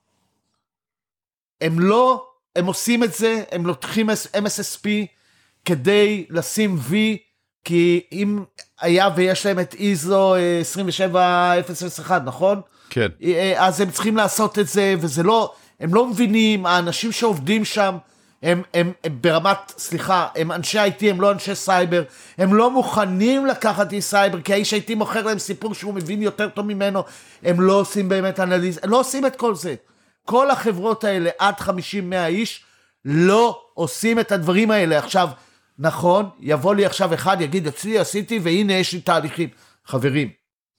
הם עושים את זה, הם לוקחים MSSP, כדי לשים V, כי אם היה ויש להם את ISO 27001, נכון? כן. אז הם צריכים לעשות את זה, וזה לא, הם לא מבינים, האנשים שעובדים שם, הם ברמת, סליחה, הם אנשי IT, הם לא אנשי סייבר, הם לא מוכנים לקחת איש סייבר, כי האיש IT מוכר להם סיפור שהוא מבין יותר טוב ממנו, הם לא עושים באמת אנליזה, הם לא עושים את כל זה. כל החברות האלה, עד 50-100 איש, לא עושים את הדברים האלה. עכשיו, נכון, יבוא לי עכשיו אחד, יגיד, אצלי עשיתי, והנה יש לי תהליכים. חברים,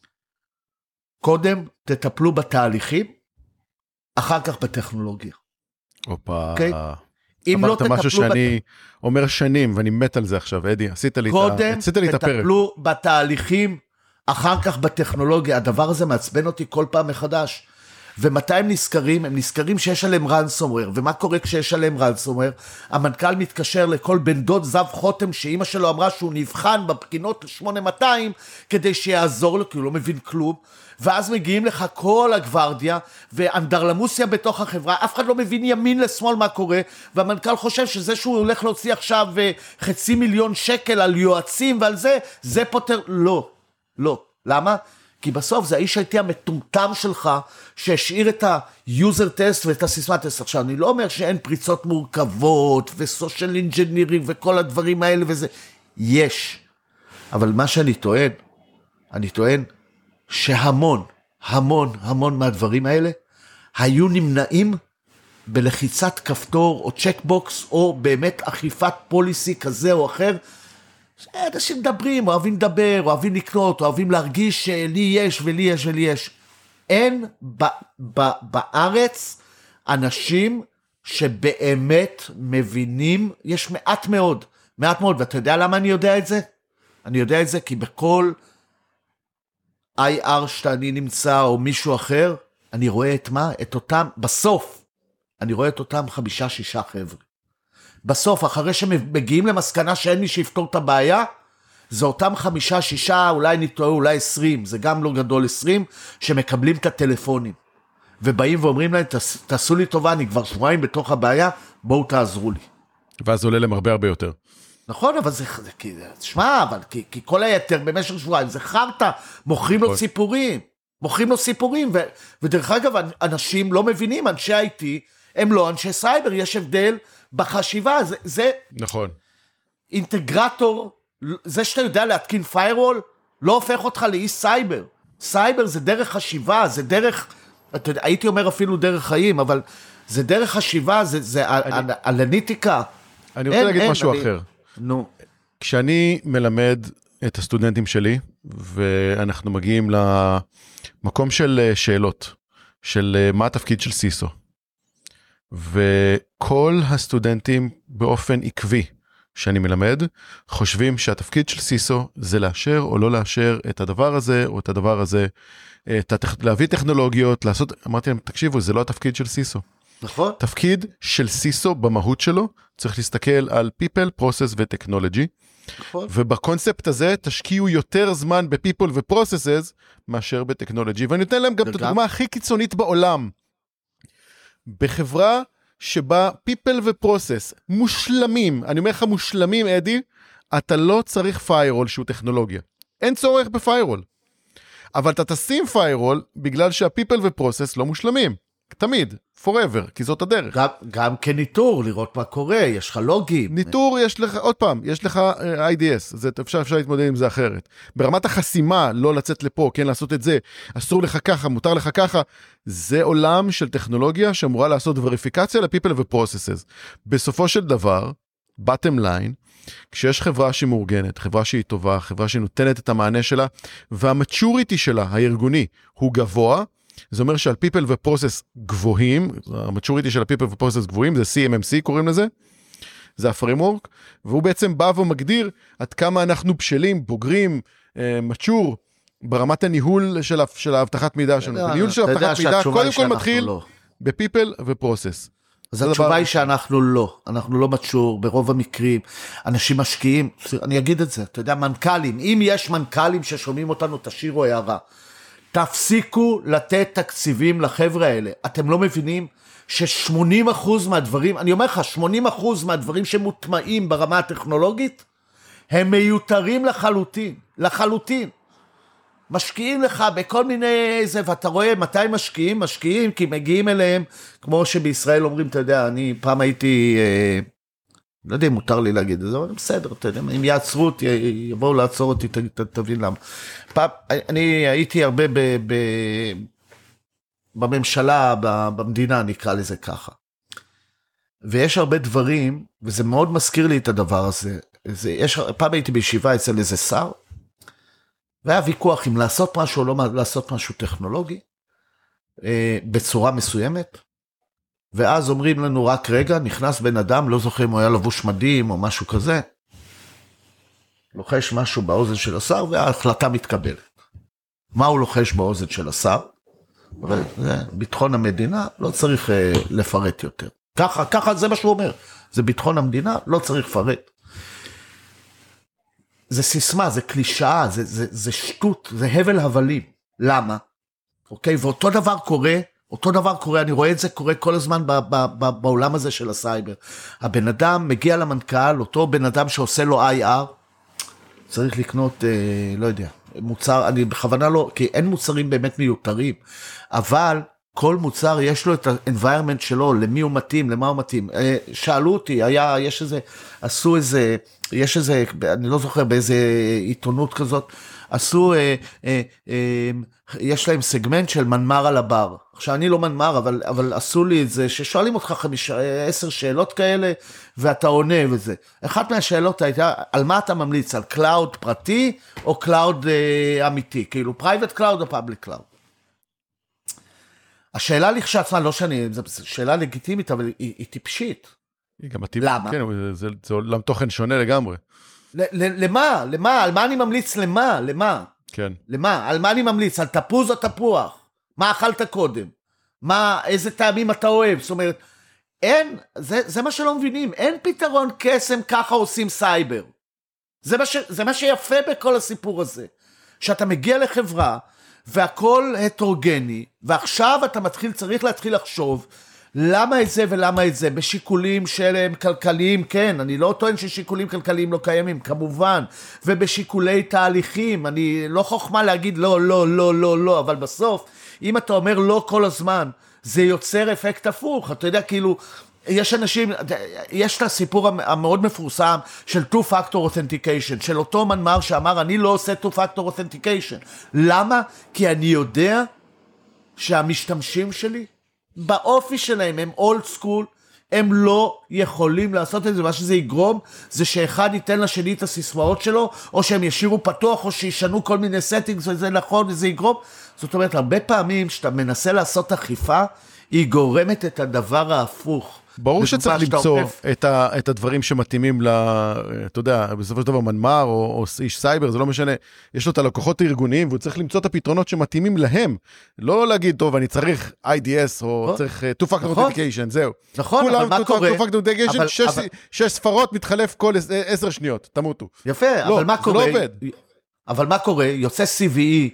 קודם תטפלו בתהליכים, אחר כך בטכנולוגיה. אופה. אוקיי? אם לא תטפלו משהו שאני אומר שנים, ואני מת על זה עכשיו, אדי, עשית לי את הפרק. קודם תטפלו בתהליכים, אחר כך בטכנולוגיה. הדבר הזה מעצבן אותי כל פעם מחדש. ומתי הם נזכרים? הם נזכרים שיש עליהם רנסומוור. ומה קורה כשיש עליהם רנסומוור? המנכ"ל מתקשר לכל בן דוד זב חותם, שאמא שלו אמרה שהוא נבחן בבחינות 8200, כדי שיעזור לו, כי הוא לא מבין כלום. ואז מגיעים לך כל הגוורדיה, ואנדרלמוסיה בתוך החברה, אף אחד לא מבין ימין לשמאל מה קורה, והמנכ"ל חושב שזה שהוא הולך להוציא עכשיו 500,000 שקל על יועצים ועל זה, זה פותר. לא, לא. למה? כי בסוף זה האיש הייתי המטומטם שלך, שהשאיר את ה-user test ואת הסיסמה טסט. עכשיו, אני לא אומר שאין פריצות מורכבות, ו-social engineering וכל הדברים האלה וזה. יש. אבל מה שאני טוען, שהמון, המון מהדברים האלה, היו נמנעים בלחיצת כפתור או צ'קבוקס, או באמת אכיפת פוליסי כזה או אחר, אנשים מדברים, אוהבים לדבר, אוהבים לקנות, אוהבים להרגיש שלי יש ולי יש ולי יש. אין בארץ אנשים שבאמת מבינים, יש מעט מאוד, ואתה יודע למה אני יודע את זה? אני יודע את זה כי בכל IR שאני נמצא או מישהו אחר, אני רואה את מה? את אותם, בסוף, אני רואה את אותם 5-6 חבר'ה. בסוף, אחרי שמגיעים למסקנה שאין מי שיפתור את הבעיה, זה אותם 5-6, אולי נטועה, אולי 20, זה גם לא גדול 20, שמקבלים את הטלפונים. ובאים ואומרים להם, תעשו לי טובה, אני כבר שבועיים בתוך הבעיה, בואו תעזרו לי. ואז עולה להם הרבה יותר. נכון, אבל זה תשמע, אבל כי כל היתר במשך שבועיים, זה חרטה, מוכרים לו סיפורים, ודרך אגב, אנשים לא מבינים, אנשי IT, הם לא אנשי סייבר, יש הבדל בחשיבה, זה נכון. אינטגרטור, זה שאתה יודע להתקין firewall, לא הופך אותך לאיש סייבר. סייבר זה דרך חשיבה, זה דרך, הייתי אומר אפילו דרך חיים, אבל זה דרך חשיבה, זה אנליטיקה. אני רוצה להגיד משהו אחר. נו. כשאני מלמד את הסטודנטים שלי, ואנחנו מגיעים למקום של שאלות, של מה התפקיד של סיסו, וכל הסטודנטים באופן עקבי שאני מלמד, חושבים שהתפקיד של סיסו זה לאשר או לא לאשר את הדבר הזה, או את הדבר הזה, להביא טכנולוגיות, לעשות, אמרתי להם, תקשיבו, זה לא התפקיד של סיסו. נכון. תפקיד של סיסו במהות שלו, צריך להסתכל על people, process ו-technology, נכון. ובקונספט הזה תשקיעו יותר זמן ב-people ו-processes, מאשר ב-technology, ואני נותן להם גם את הדוגמה הכי קיצונית בעולם. בחברה שבה people ו-process מושלמים, אני אומר לך מושלמים, אדי, אתה לא צריך firewall שהוא טכנולוגיה. אין צורך ב-firewall. אבל אתה תשים firewall בגלל שה-people ו-process לא מושלמים. תמיד, forever, כי זאת הדרך. גם כניטור, לראות מה קורה, יש לך לוגים. ניטור יש לך, עוד פעם, יש לך IDS, אפשר להתמודד עם זה אחרת. ברמת החסימה, לא לצאת לפה, כן, לעשות את זה, אסור לך ככה, מותר לך ככה, זה עולם של טכנולוגיה שאמורה לעשות וריפיקציה ל-people ו-processes. בסופו של דבר, bottom line, כשיש חברה שהיא מאורגנת, חברה שהיא טובה, חברה שנותנת את המענה שלה, והמצ'וריטי שלה, הארגוני, הוא גבוה, זה אומר שעל people ו-process גבוהים, המצ'וריטי של ה-people ו-process גבוהים, זה CMMC קוראים לזה, זה הפריימורק, והוא בעצם בא ומגדיר עד כמה אנחנו בשלים, בוגרים, מצ'ור, ברמת הניהול של ההבטחת מידע שלנו. הניהול של ההבטחת מידע קודם כל מתחיל ב-people ו-process. אז התשובה היא שאנחנו לא מצ'ור, ברוב המקרים, אנשים משקיעים, אני אגיד את זה, אתה יודע, מנכ"לים, אם יש מנכ"לים ששומעים אותנו, תשאירו הערה, תפסיקו לתת תקציבים לחבר'ה האלה. אתם לא מבינים ש80% מהדברים, אני אומר לך, 80% מהדברים שמוטמעים ברמה הטכנולוגית, הם מיותרים לחלוטין. משקיעים לך בכל מיני זה, ואתה רואה מתי משקיעים, כי מגיעים אליהם, כמו שבישראל אומרים, אתה יודע, אני פעם הייתי, לא יודע אם מותר לי להגיד את זה, אבל בסדר, אתה יודע, אם יעצרו אותי, יבואו לעצור אותי, תבין למה. פעם, אני הייתי הרבה בממשלה, במדינה, נקרא לזה ככה. ויש הרבה דברים, וזה מאוד מזכיר לי את הדבר הזה, פעם הייתי בישיבה אצל איזה שר, והיה ויכוח אם לעשות משהו או לא לעשות משהו טכנולוגי, בצורה מסוימת, ואז אומרים לנו רק רגע, נכנס בן אדם, לא זוכר אם הוא היה לבוש מדים או משהו כזה, לוחש משהו באוזן של השר, וההחלטה מתקבלת. מה הוא לוחש באוזן של השר? אבל זה ביטחון המדינה, לא צריך לפרט יותר. ככה זה מה שהוא אומר, זה ביטחון המדינה, לא צריך לפרט. זה סיסמה, זה קלישאה, זה שטות, זה הבל הבלים. למה? אוקיי, ואותו דבר קורה, אני רואה את זה קורה כל הזמן בעולם הזה של הסייבר. הבן אדם מגיע למנכ"ל, אותו בן אדם שעושה לו IR, צריך לקנות, לא יודע, מוצר, אני בכוונה לא, כי אין מוצרים באמת מיותרים, אבל כל מוצר יש לו את ה-environment שלו, למי הוא מתאים, למה הוא מתאים. שאלו אותי, יש איזה, אני לא זוכר באיזה עיתונות כזאת, יש להם סגמנט של מנמר על הבר. עכשיו אני לא מנמר, אבל עשו לי את זה, ששואלים אותך 10 שאלות כאלה, ואתה עונה וזה. אחת מהשאלות הייתה, על מה אתה ממליץ? על קלאוד פרטי, או קלאוד אמיתי? כאילו private cloud או public cloud? השאלה לכשעצמה, לא שאני, זו שאלה לגיטימית, אבל היא טיפשית. למה? כן, זה עולם תוכן שונה לגמרי. למה? על מה אני ממליץ? למה? כן. למה? על מה אני ממליץ? על תפוז או תפוח? מה אכלת קודם? איזה טעמים אתה אוהב? זאת אומרת, זה מה שלא מבינים, אין פתרון קסם, ככה עושים סייבר. זה מה שיפה בכל הסיפור הזה. שאתה מגיע לחברה, והכל הטרוגני, ועכשיו אתה צריך להתחיל לחשוב, למה את זה ולמה את זה, בשיקולים שלהם כלכליים, כן, אני לא טוען ששיקולים כלכליים לא קיימים, כמובן, ובשיקולי תהליכים, אני לא חוכמה להגיד לא, אבל בסוף, אם אתה אומר לא כל הזמן, זה יוצר אפקט הפוך, אתה יודע, כאילו, יש אנשים, יש את הסיפור המאוד מפורסם של two-factor authentication, של אותו מנמר שאמר, אני לא עושה two-factor authentication. למה? כי אני יודע שהמשתמשים שלי, באופי שלהם הם old school, הם לא יכולים לעשות את זה, מה שזה יגרום, זה שאחד ייתן לשני את הסיסמאות שלו, או שהם ישירו פתוח, או שישנו כל מיני settings, וזה נכון, וזה יגרום. זאת אומרת, הרבה פעמים שאתה מנסה לעשות אכיפה, היא גורמת את הדבר ההפוך. ברור שצריך למצוא את הדברים שמתאימים אתה יודע, בסופו של דבר מנמר או איש סייבר, זה לא משנה, יש לו את הלקוחות הארגוניים, והוא צריך למצוא את הפתרונות שמתאימים להם, לא להגיד, טוב, אני צריך IDS, או צריך two-factor authentication, זהו. נכון, אבל מה קורה? two-factor authentication, 6 ספרות מתחלף כל 10 שניות, תמותו. יפה, אבל מה קורה? זה לא עובד. אבל מה קורה? יוצא CVE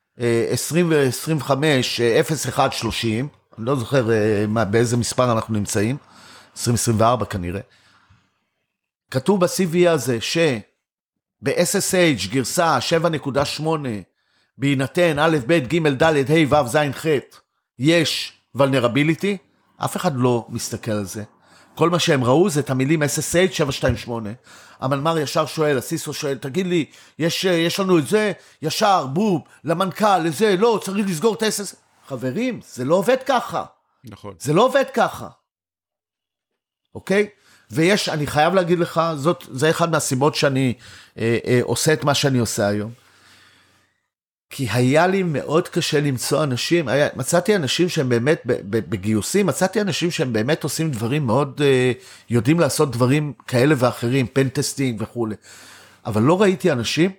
2025 0130, אני לא זוכר באיזה מספר אנחנו נמצאים, 2024 כנראה. כתוב ב-CV הזה שב-SSH גרסה 7.8 בהינתן א' ב' ג' ד' ה' ו' ז' ח' יש vulnerability, אף אחד לא מסתכל על זה. כל מה שהם ראו זה את המילים SSH 728. המנמר ישר שואל, הסיסו שואל, תגיד לי, יש לנו את זה, ישר, בום, למנכ"ל, לזה, לא, צריך לסגור את ה-SSH. חברים, זה לא עובד ככה. נכון. זה לא עובד ככה. אוקיי? ויש, אני חייב להגיד לך, זה אחד מהסיבות שאני עושה את מה שאני עושה היום. כי היה לי מאוד קשה למצוא אנשים, מצאתי אנשים שהם באמת בגיוסים, מצאתי אנשים שהם באמת עושים דברים מאוד, יודעים לעשות דברים כאלה ואחרים, פנטסטינג וכו'. אבל לא ראיתי אנשים,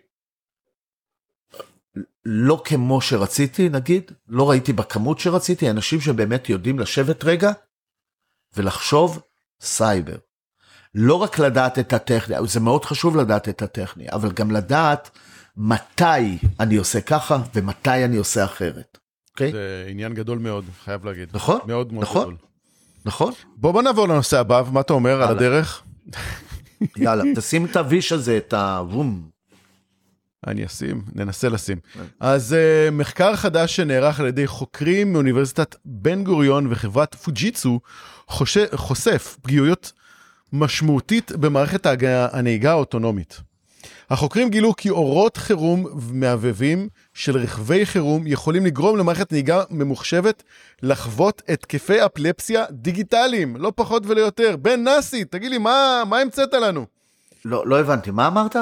לא כמו שרציתי נגיד, לא ראיתי בכמות שרציתי, אנשים שבאמת יודעים לשבת רגע, ולחשוב סייבר. לא רק לדעת את הטכני, זה מאוד חשוב לדעת את הטכני, אבל גם לדעת מתי אני עושה ככה, ומתי אני עושה אחרת. Okay? זה עניין גדול מאוד, חייב להגיד. נכון? מאוד מאוד נכון? גדול. נכון? בוא נעבור לנושא הבא, מה אתה אומר על הדרך? יאללה, תשים את הוויש הזה, את הוום. אני אשים, ננסה לשים. אז מחקר חדש שנערך על ידי חוקרים מאוניברסיטת בן גוריון וחברת פוג'יצו, חושף פגיעויות משמעותית במערכת הנהיגה האוטונומית. החוקרים גילו כי אורות חירום ומעבבים של רכבי חירום יכולים לגרום למערכת נהיגה ממוחשבת לחוות התקפי אפילפסיה דיגיטליים, לא פחות ולא יותר. בן נאסי, תגיד לי, מה המצאת לנו? לא הבנתי, מה אמרת?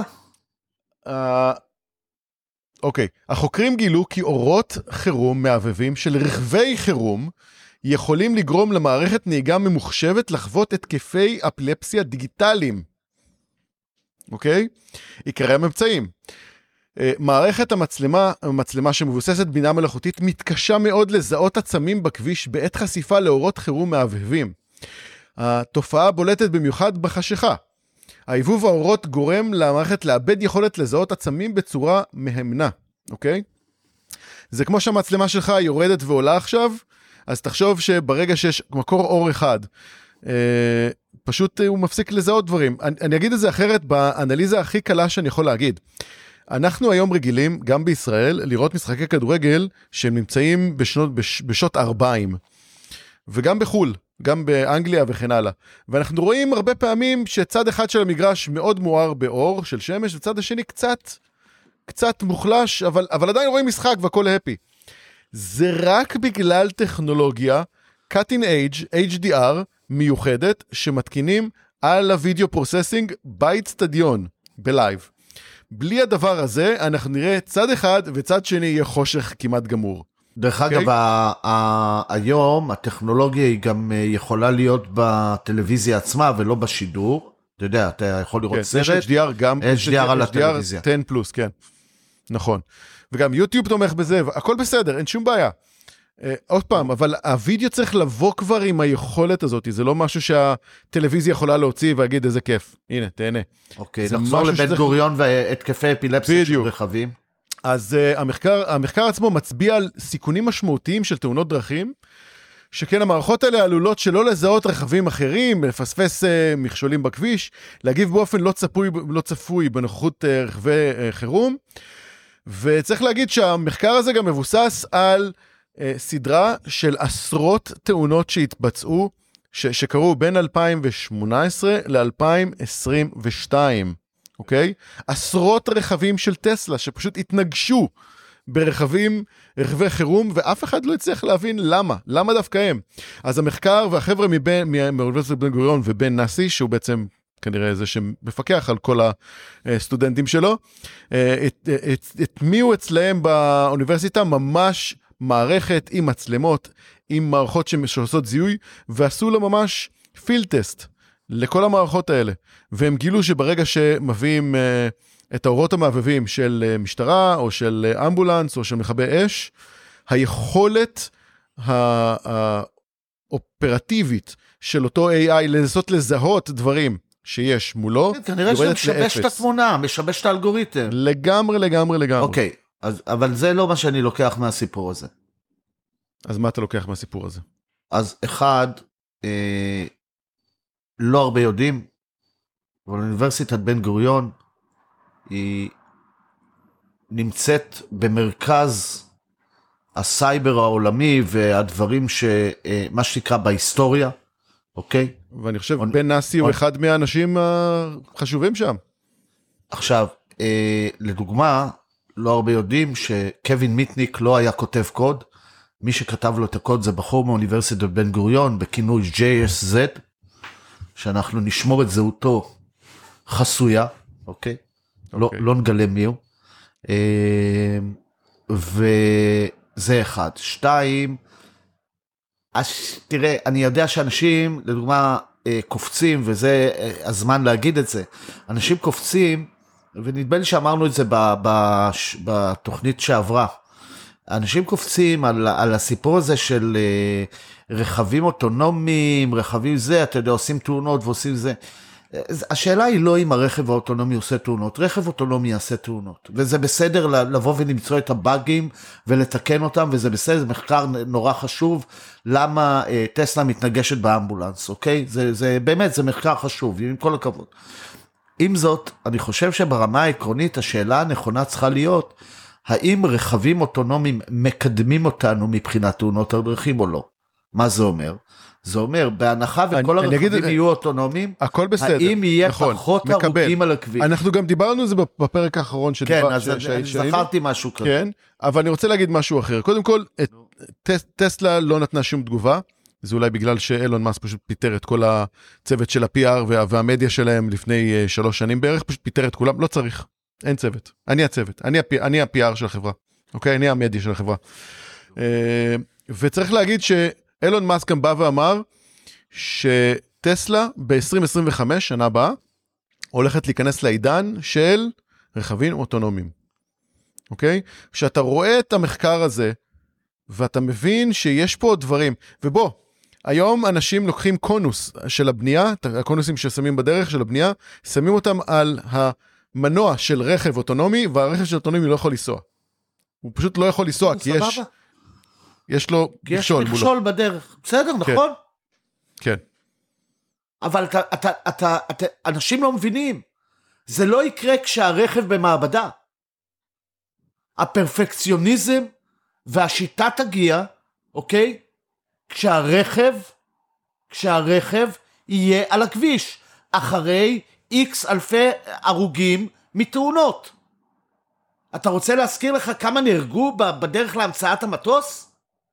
אוקיי, החוקרים גילו כי אורות חירום מעבבים של רכבי חירום יכולים לגרום למערכת נהיגה ממוחשבת לחוות התקפי אפילפסיה דיגיטליים. אוקיי? עיקרי הממצאים. מערכת המצלמה שמבוססת בינה מלאכותית מתקשה מאוד לזהות עצמים בכביש בעת חשיפה לאורות חירום מעבבים. התופעה בולטת במיוחד בחשיכה. העיבוב האורות גורם למערכת לאבד יכולת לזהות עצמים בצורה מהמנה, אוקיי? זה כמו שהמצלמה שלך יורדת ועולה עכשיו, אז תחשוב שברגע שיש מקור אור אחד, פשוט הוא מפסיק לזהות דברים. אני אגיד את זה אחרת באנליזה הכי קלה שאני יכול להגיד. אנחנו היום רגילים, גם בישראל, לראות משחקי כדורגל שהם נמצאים בשעות 40, וגם בחול. גם באנגליה וכן הלאה. ואנחנו רואים הרבה פעמים שצד אחד של המגרש מאוד מואר באור של שמש, וצד השני קצת מוחלש, אבל עדיין רואים משחק והכל הפי. זה רק בגלל טכנולוגיה, cutting edge, HDR, מיוחדת, שמתקינים על הוידאו פרוססינג באצטדיון, בלייב. בלי הדבר הזה, אנחנו נראה צד אחד וצד שני יהיה חושך כמעט גמור. דרך אגב, היום הטכנולוגיה היא גם יכולה להיות בטלוויזיה עצמה ולא בשידור. אתה יודע, אתה יכול לראות סרט. יש HDR גם. HDR על הטלוויזיה. 10 פלוס, כן. נכון. וגם יוטיוב תומך בזה, הכל בסדר, אין שום בעיה. עוד פעם, אבל הוידאו צריך לבוא כבר עם היכולת הזאת, זה לא משהו שהטלוויזיה יכולה להוציא ולהגיד איזה כיף. הנה, תהנה. אוקיי, נחזור לבן גוריון והתקפי אפילפסיה של רכבים. אז המחקר עצמו מצביע על סיכונים משמעותיים של תאונות דרכים, שכן המערכות האלה עלולות שלא לזהות רכבים אחרים, לפספס מכשולים בכביש, להגיב באופן לא צפוי בנוכחות רכבי חירום, וצריך להגיד שהמחקר הזה גם מבוסס על סדרה של עשרות תאונות שהתבצעו, שקרו בין 2018 ל-2022. אוקיי? עשרות רכבים של טסלה שפשוט התנגשו רכבי חירום, ואף אחד לא הצליח להבין למה דווקא הם. אז המחקר והחבר'ה מאוניברסיטת בן גוריון ובן נאסי, שהוא בעצם כנראה זה שמפקח על כל הסטודנטים שלו, הטמיעו אצלהם באוניברסיטה ממש מערכת עם מצלמות, עם מערכות שעושות זיהוי, ועשו לו ממש פיל טסט לכל המערכות האלה, והם גילו שברגע שמביאים את האורות המעבבים של משטרה, או של אמבולנס, או של מכבי אש, היכולת האופרטיבית של אותו AI לנסות לזהות דברים שיש מולו, כנראה שזה משבש את התמונה, משבש את האלגוריתם. לגמרי. אוקיי, אבל זה לא מה שאני לוקח מהסיפור הזה. אז מה אתה לוקח מהסיפור הזה? אז אחד, לא הרבה יודעים, אבל אוניברסיטת בן גוריון היא נמצאת במרכז הסייבר העולמי והדברים מה שנקרא בהיסטוריה, אוקיי? ואני חושב בן נאסי הוא אחד מהאנשים החשובים שם. עכשיו, לדוגמה, לא הרבה יודעים שקווין מיטניק לא היה כותב קוד, מי שכתב לו את הקוד זה בחור מאוניברסיטת בן גוריון בכינוי JSZ, שאנחנו נשמור את זהותו חסויה, אוקיי? לא נגלה מי הוא. וזה אחד. שתיים, תראה, אני יודע שאנשים, לדוגמה, קופצים, וזה הזמן להגיד את זה, אנשים קופצים, ונדמה לי שאמרנו את זה בתוכנית שעברה, אנשים קופצים על הסיפור הזה של רכבים אוטונומיים, רכבים זה, אתה יודע, עושים תאונות ועושים זה. השאלה היא לא אם הרכב האוטונומי עושה תאונות, רכב אוטונומי יעשה תאונות, וזה בסדר לבוא ולמצוא את הבאגים ולתקן אותם, וזה בסדר, זה מחקר נורא חשוב, למה טסלה מתנגשת באמבולנס, אוקיי? זה באמת, זה מחקר חשוב, עם כל הכבוד. עם זאת, אני חושב שברמה העקרונית השאלה הנכונה צריכה להיות, האם רכבים אוטונומיים מקדמים אותנו מבחינת תאונות הדרכים או לא? מה זה אומר? זה אומר, בהנחה וכל הרכבים יהיו אוטונומיים, הכל בסדר, האם יהיה פחות הרוגים על הכביש? אנחנו גם דיברנו על זה בפרק האחרון. כן, אז זכרתי משהו כזה. כן, אבל אני רוצה להגיד משהו אחר. קודם כל, טסלה לא נתנה שום תגובה, זה אולי בגלל שאילון מאסק פשוט פיטר את כל הצוות של ה-PR והמדיה שלהם לפני 3 שנים בערך, פשוט פיטר את כולם, לא צריך, אין צוות. אני הצוות, אני ה-PR של החברה, אוקיי? אני המדיה של החברה. וצריך להגיד שאילון מאסק גם בא ואמר, שטסלה ב-2025, שנה הבאה, הולכת להיכנס לעידן של רכבים אוטונומיים. אוקיי? כשאתה רואה את המחקר הזה, ואתה מבין שיש פה דברים, ובוא, היום אנשים לוקחים קונוס של הבנייה, הקונוסים ששמים בדרך של הבנייה, שמים אותם על המנוע של רכב אוטונומי, והרכב של אוטונומי לא יכול לנסוע. הוא פשוט לא יכול לנסוע, כי יש לו מכשול. יש מכשול בדרך, בסדר, נכון? כן. אבל אנשים לא מבינים, זה לא יקרה כשהרכב במעבדה. הפרפקציוניזם והשיטה תגיע, אוקיי? כשהרכב יהיה על הכביש, אחרי X אלפי הרוגים מתאונות. אתה רוצה להזכיר לך כמה נהרגו בדרך להמצאת המטוס?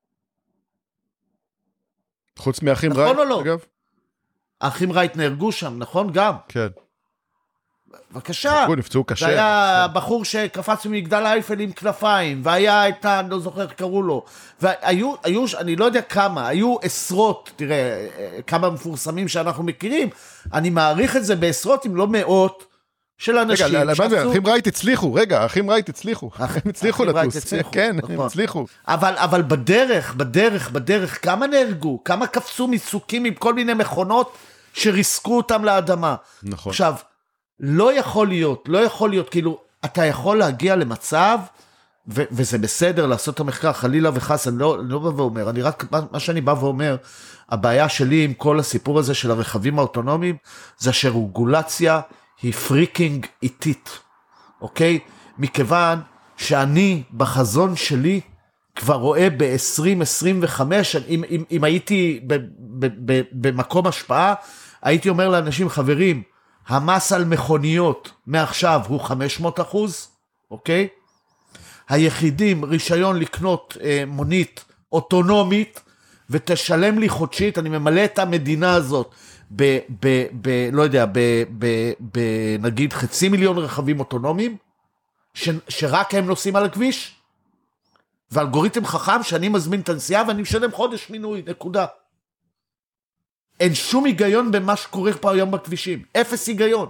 חוץ מאחים נכון רייט, או לא? אגב? האחים רייט נהרגו שם, נכון? גם. כן. בבקשה. נפצעו קשה. זה היה בחור שקפץ ממגדל אייפל עם כנפיים, והיה את אני לא זוכר קראו לו, והיו, אני לא יודע כמה, היו עשרות, תראה, כמה מפורסמים שאנחנו מכירים, אני מעריך את זה בעשרות, אם לא מאות, של אנשים שעשו... אחים רייט הצליחו, האחים רייט הצליחו. הם הצליחו לטוס. כן, הם הצליחו. אבל בדרך, כמה נהרגו? כמה קפצו מסוקים עם כל מיני מכונות שריסקו אותם לאדמה? נכון. עכשיו, לא יכול להיות, כאילו, אתה יכול להגיע למצב, וזה בסדר לעשות את המחקר, חלילה וחס, אני לא בא ואומר, מה שאני בא ואומר, הבעיה שלי עם כל הסיפור הזה של הרכבים האוטונומיים, זה שרגולציה היא פריקינג איטית, אוקיי? מכיוון שאני בחזון שלי כבר רואה ב-2025, אם הייתי במקום השפעה, הייתי אומר לאנשים, חברים, המס על מכוניות מעכשיו הוא 500%, אוקיי? היחידים רישיון לקנות מונית אוטונומית, ותשלם לי חודשית, אני ממלא את המדינה הזאת, לא יודע, נגיד 500,000 רכבים אוטונומיים, שרק הם נוסעים על הכביש, ואלגוריתם חכם שאני מזמין את הנסיעה, ואני משלם חודש מינוי, נקודה. אין שום היגיון במה שקורה פה היום בכבישים. 0 היגיון.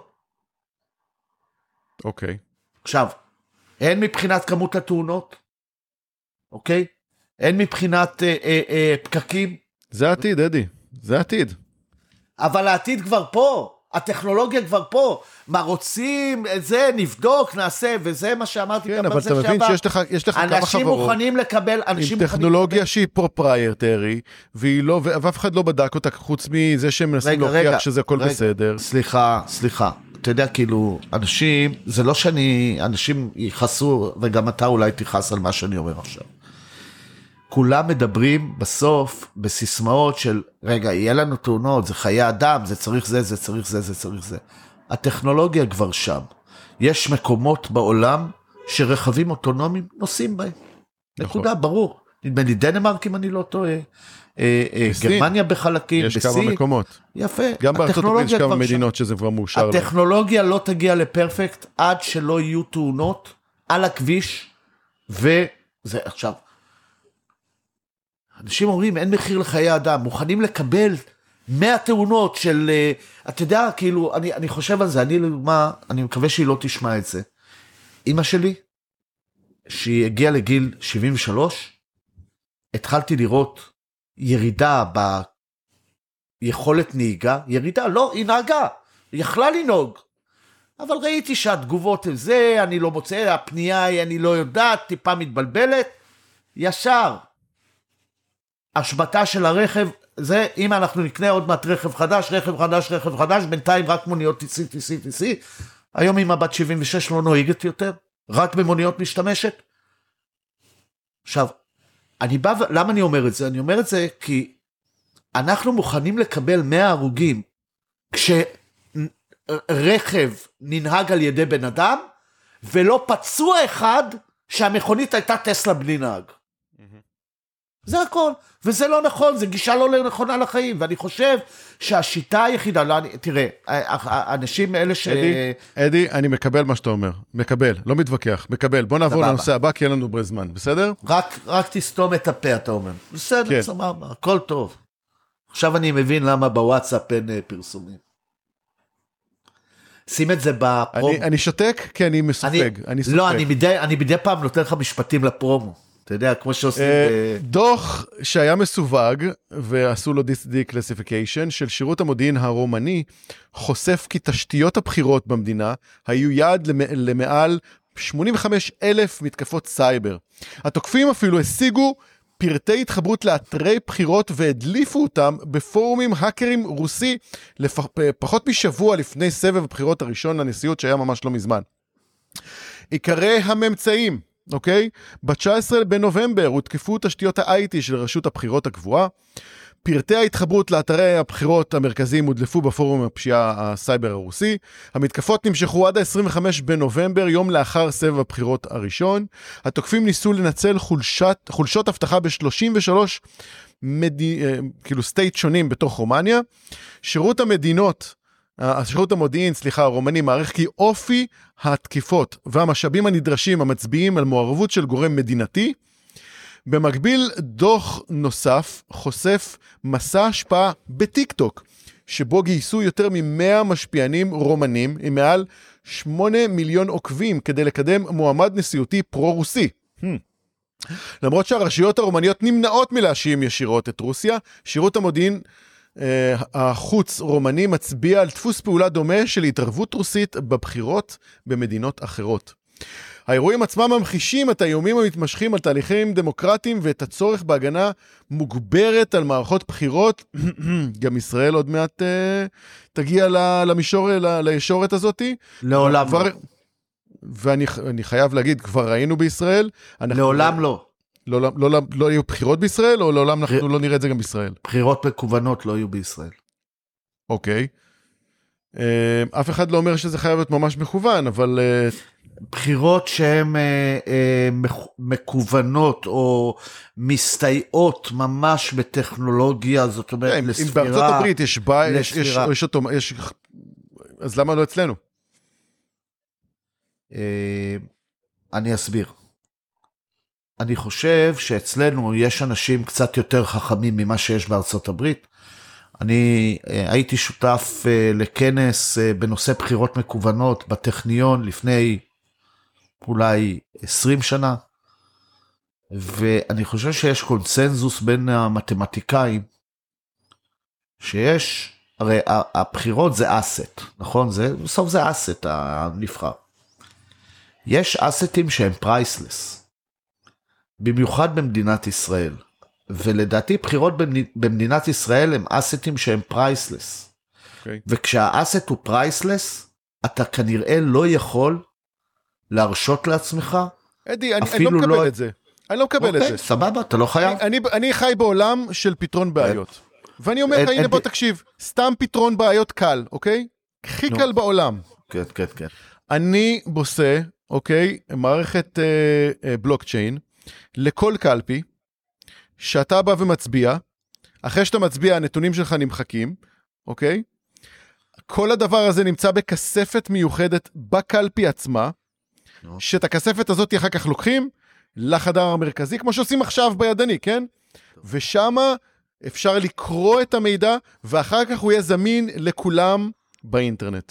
אוקיי. עכשיו, אין מבחינת כמות התאונות, אוקיי? אין מבחינת פקקים. זה העתיד, אדי. זה העתיד. אבל העתיד כבר פה. הטכנולוגיה כבר פה. מה רוצים, זה נבדוק, נעשה, וזה מה שאמרתי. כן, אבל אתה מבין שיש לך כמה חברות. אנשים מוכנים לקבל, עם טכנולוגיה שהיא פרופרייטרי, ואף אחד לא בדק אותה, חוץ מזה שהם מנסים להוכיח שזה הכל בסדר. סליחה. אתה יודע, כאילו, אנשים, זה לא אנשים יכעסו, וגם אתה אולי תכעס על מה שאני אומר עכשיו. כולם מדברים בסוף בסיסמאות של, רגע, יהיה לנו תאונות, זה חיי אדם, זה צריך זה. הטכנולוגיה כבר שם. יש מקומות בעולם שרכבים אוטונומיים נוסעים בהם. נקודה, ברור. נדמה לי דנמרק, אם אני לא טועה. גרמניה בחלקים, יש כמה מקומות. יפה. גם בארצות הברית יש כמה מדינות שזה כבר מאושר. הטכנולוגיה לא תגיע לפרפקט עד שלא יהיו תאונות על הכביש, וזה עכשיו. אנשים אומרים, אין מחיר לחיי אדם, מוכנים לקבל 100 תאונות של, אתה יודע, כאילו, אני חושב על זה, אני מקווה שהיא לא תשמע את זה. אמא שלי, שהיא הגיעה לגיל 73, התחלתי לראות ירידה ביכולת נהיגה, לא, היא נהגה, היא יכלה לנהוג, אבל ראיתי שהתגובות זה, אני לא מוצא, הפנייה היא, אני לא יודעת, טיפה מתבלבלת, ישר, השבתה של הרכב, זה, אם אנחנו נקנה עוד מעט רכב חדש, בינתיים רק מוניות TC, היום אמא בת 76 לא נוהגת יותר, רק במוניות משתמשת. עכשיו, למה אני אומר את זה? אני אומר את זה כי אנחנו מוכנים לקבל 100 הרוגים, כשרכב ננהג על ידי בן אדם, ולא פצוע אחד שהמכונית הייתה טסלה בלי נהג. זה הכל, וזה לא נכון, זה גישה לא נכונה לחיים, ואני חושב שהשיטה היחידה, תראה, האנשים האלה אדי, אני מקבל מה שאתה אומר, מקבל, לא מתווכח, מקבל, בוא נעבור לנושא הבא, כי אין לנו בזמן, בסדר? רק תסתום את הפה, אתה אומר. בסדר, סבבה, הכל טוב. עכשיו אני מבין למה בוואטסאפ אין פרסומים. שים את זה בפרומו. אני שותק כי אני מסופג, אני סופג. לא, אני מדי פעם נותן לך משפטים לפרומו. אתה יודע, כמו שעושים... דוח שהיה מסווג, ועשו לו די-קלסיפיקיישן, של שירות המודיעין הרומני, חושף כי תשתיות הבחירות במדינה, היו יעד למעל 85,000 מתקפות סייבר. התוקפים אפילו השיגו פרטי התחברות לאתרי בחירות, והדליפו אותם בפורומים האקרים רוסי, פחות משבוע לפני סבב הבחירות הראשון לנשיאות, שהיה ממש לא מזמן. עיקרי הממצאים, אוקיי? ב-19 בנובמבר הותקפו תשתיות ה-IT של רשות הבחירות הקבועה, פרטי ההתחברות לאתרי הבחירות המרכזיים הודלפו בפורום הפשיעה הסייבר הרוסי, המתקפות נמשכו עד ה-25 בנובמבר, יום לאחר סבב הבחירות הראשון, התוקפים ניסו לנצל חולשות הבטחה ב-33 כאילו סטייט שונים בתוך רומניה, שירות המודיעין, הרומני, מעריך כי אופי התקיפות והמשאבים הנדרשים המצביעים על מעורבות של גורם מדינתי. במקביל, דוח נוסף חושף מסע השפעה בטיק-טוק, שבו גייסו יותר מ-100 משפיענים רומנים עם מעל 8 מיליון עוקבים כדי לקדם מועמד נשיאותי פרו-רוסי. למרות שהרשויות הרומניות נמנעות מלהאשים ישירות את רוסיה, שירות המודיעין החוץ רומני מצביע על דפוס פעולה דומה של התערבות רוסית בבחירות במדינות אחרות. האירועים עצמם ממחישים את האיומים המתמשכים על תהליכים דמוקרטיים ואת הצורך בהגנה מוגברת על מערכות בחירות. גם ישראל עוד מעט תגיע לישורת הזאת. לעולם לא. ואני חייב להגיד, כבר ראינו בישראל. לעולם לא. לא יהיו בחירות בישראל, או לעולם אנחנו לא נראה את זה גם בישראל? בחירות מקוונות לא יהיו בישראל. אוקיי. אף אחד לא אומר שזה חייב להיות ממש מכוון, אבל... בחירות שהן מקוונות או מסתייעות ממש בטכנולוגיה, זאת אומרת לספירה. אם בארצות הברית יש אז למה לא אצלנו? אני אסביר. אני חושב שאצלנו יש אנשים קצת יותר חכמים ממה שיש בארצות הברית. אני הייתי שותף לכנס בנושא בחירות מקוונות בטכניון לפני אולי 20 שנה, ואני חושב שיש קונסנזוס בין המתמטיקאים, שיש, הרי הבחירות זה אסט, נכון? בסוף זה אסט הנבחר. יש אסטים שהם פרייסלס, במיוחד במדינת ישראל, ולדעתי בחירות במדינת ישראל הם אסטים שהם פרייסלס, וכשהאסט הוא פרייסלס, אתה כנראה לא יכול להרשות לעצמך. אדי, אני לא מקבל את זה. אני לא מקבל את זה. סבבה, אתה לא חייב. אני חי בעולם של פתרון בעיות. ואני אומר לך, הנה בוא תקשיב, סתם פתרון בעיות קל, אוקיי? הכי קל בעולם. כן, כן, כן. אני בוסה, אוקיי, מערכת בלוקצ'יין, לכל קלפי, שאתה בא ומצביע, אחרי שאתה מצביע, הנתונים שלך נמחקים, אוקיי? כל הדבר הזה נמצא בכספת מיוחדת בקלפי עצמה, שאת הכספת הזאת אחר כך לוקחים לחדר המרכזי, כמו שעושים עכשיו בידני, כן? ושמה אפשר לקרוא את המידע, ואחר כך הוא יהיה זמין לכולם באינטרנט.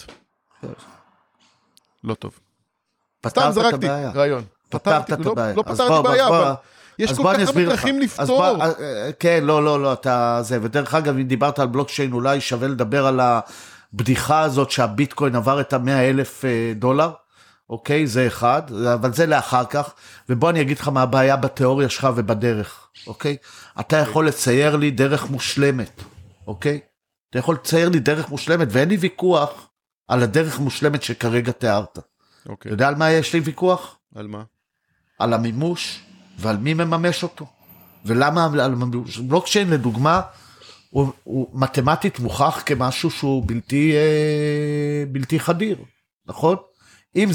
לא טוב. סתם זרקתי רעיון. פתרת את הבעיה. לא פתרתי בעיה, אבל יש כל כך הרבה דרכים לפתור. כן, לא, אתה זה, ודרך אגב, אם דיברת על בלוקצ'יין, אולי שווה לדבר על הבדיחה הזאת שהביטקוין עבר את $100,000, אוקיי? זה אחד, אבל זה לאחר כך, ובוא אני אגיד לך מה הבעיה בתיאוריה שלך ובדרך, אוקיי? אתה יכול לצייר לי דרך מושלמת, אוקיי? אתה יכול לצייר לי דרך מושלמת, ואין לי ויכוח על הדרך מושלמת שכרגע תיארת. אוקיי. אתה יודע על מה יש לי ויכוח? על מה? על המימוש, ועל מי מממש אותו. ולמה על המימוש? בלוקצ'יין לדוגמה, הוא מתמטית מוכח כמשהו שהוא בלתי חדיר, נכון? עם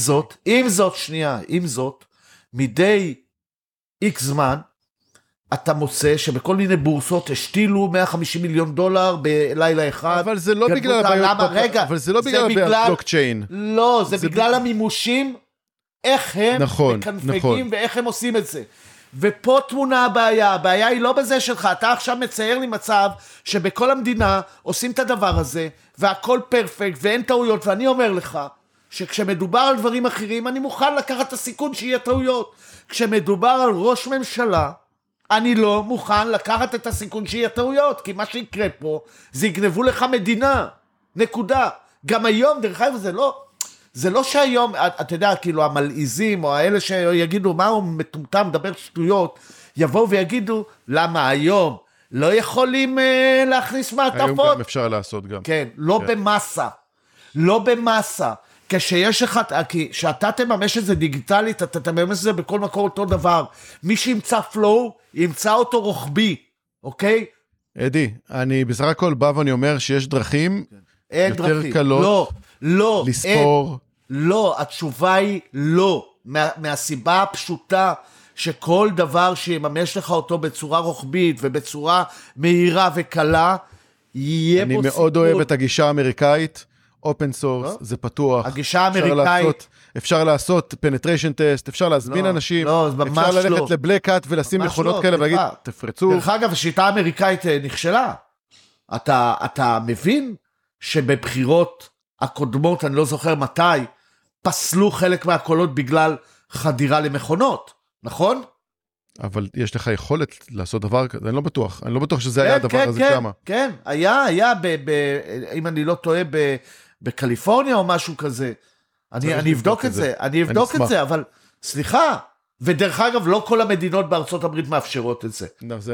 זאת, מדי איקס זמן, אתה מוצא שבכל מיני בורסות השתילו $150 מיליון בלילה אחד. אבל זה לא בגלל הבעיות, אבל זה לא בגלל הבלוקצ'יין. לא, זה בגלל המימושים, איך הם מקנפגים ואיך הם עושים את זה. ופה תמונה הבעיה היא לא בזה שלך, אתה עכשיו מצייר לי מצב שבכל המדינה עושים את הדבר הזה, והכל פרפקט ואין טעויות, ואני אומר לך, שכשמדובר על דברים אחרים, אני מוכן לקחת את הסיכון שיהיה טעויות. כשמדובר על ראש ממשלה, אני לא מוכן לקחת את הסיכון שיהיה טעויות, כי מה שיקרה פה, זה יגנבו לך מדינה, נקודה. גם היום, דרך אגב, זה לא שהיום, אתה יודע, כאילו המלעיזים, או האלה שיגידו, מה הוא מטומטם, מדבר שטויות, יבואו ויגידו, למה היום לא יכולים להכניס מעטפות? היום גם אפשר לעשות גם. כן, לא במסה. כשיש לך, כשאתה תממש את זה דיגיטלית, אתה תממש את זה בכל מקום אותו דבר. מי שימצא פלואו, ימצא אותו רוחבי, אוקיי? אדי, אני בסך הכל בא ואני אומר שיש דרכים יותר קלות לספור. לא, התשובה היא לא. מהסיבה הפשוטה שכל דבר שיממש לך אותו בצורה רוחבית ובצורה מהירה וקלה, יהיה בו סיכון. אני מאוד אוהב את הגישה האמריקאית. אופן סורס, זה פתוח. הגישה האמריקאית. אפשר לעשות penetration test, אפשר להזמין אנשים, אפשר ללכת לבלק האט ולשים מכונות כאלה ולהגיד, תפרצו. דרך אגב, השיטה האמריקאית נכשלה. אתה מבין שבבחירות הקודמות, אני לא זוכר מתי, פסלו חלק מהקולות בגלל חדירה למכונות, נכון? אבל יש לך יכולת לעשות דבר כזה, אני לא בטוח שזה היה הדבר הזה שמה. כן, היה, אם אני לא טועה, בקליפורניה או משהו כזה. אני אבדוק את זה, אבל סליחה, ודרך אגב, לא כל המדינות בארצות הברית מאפשרות את זה.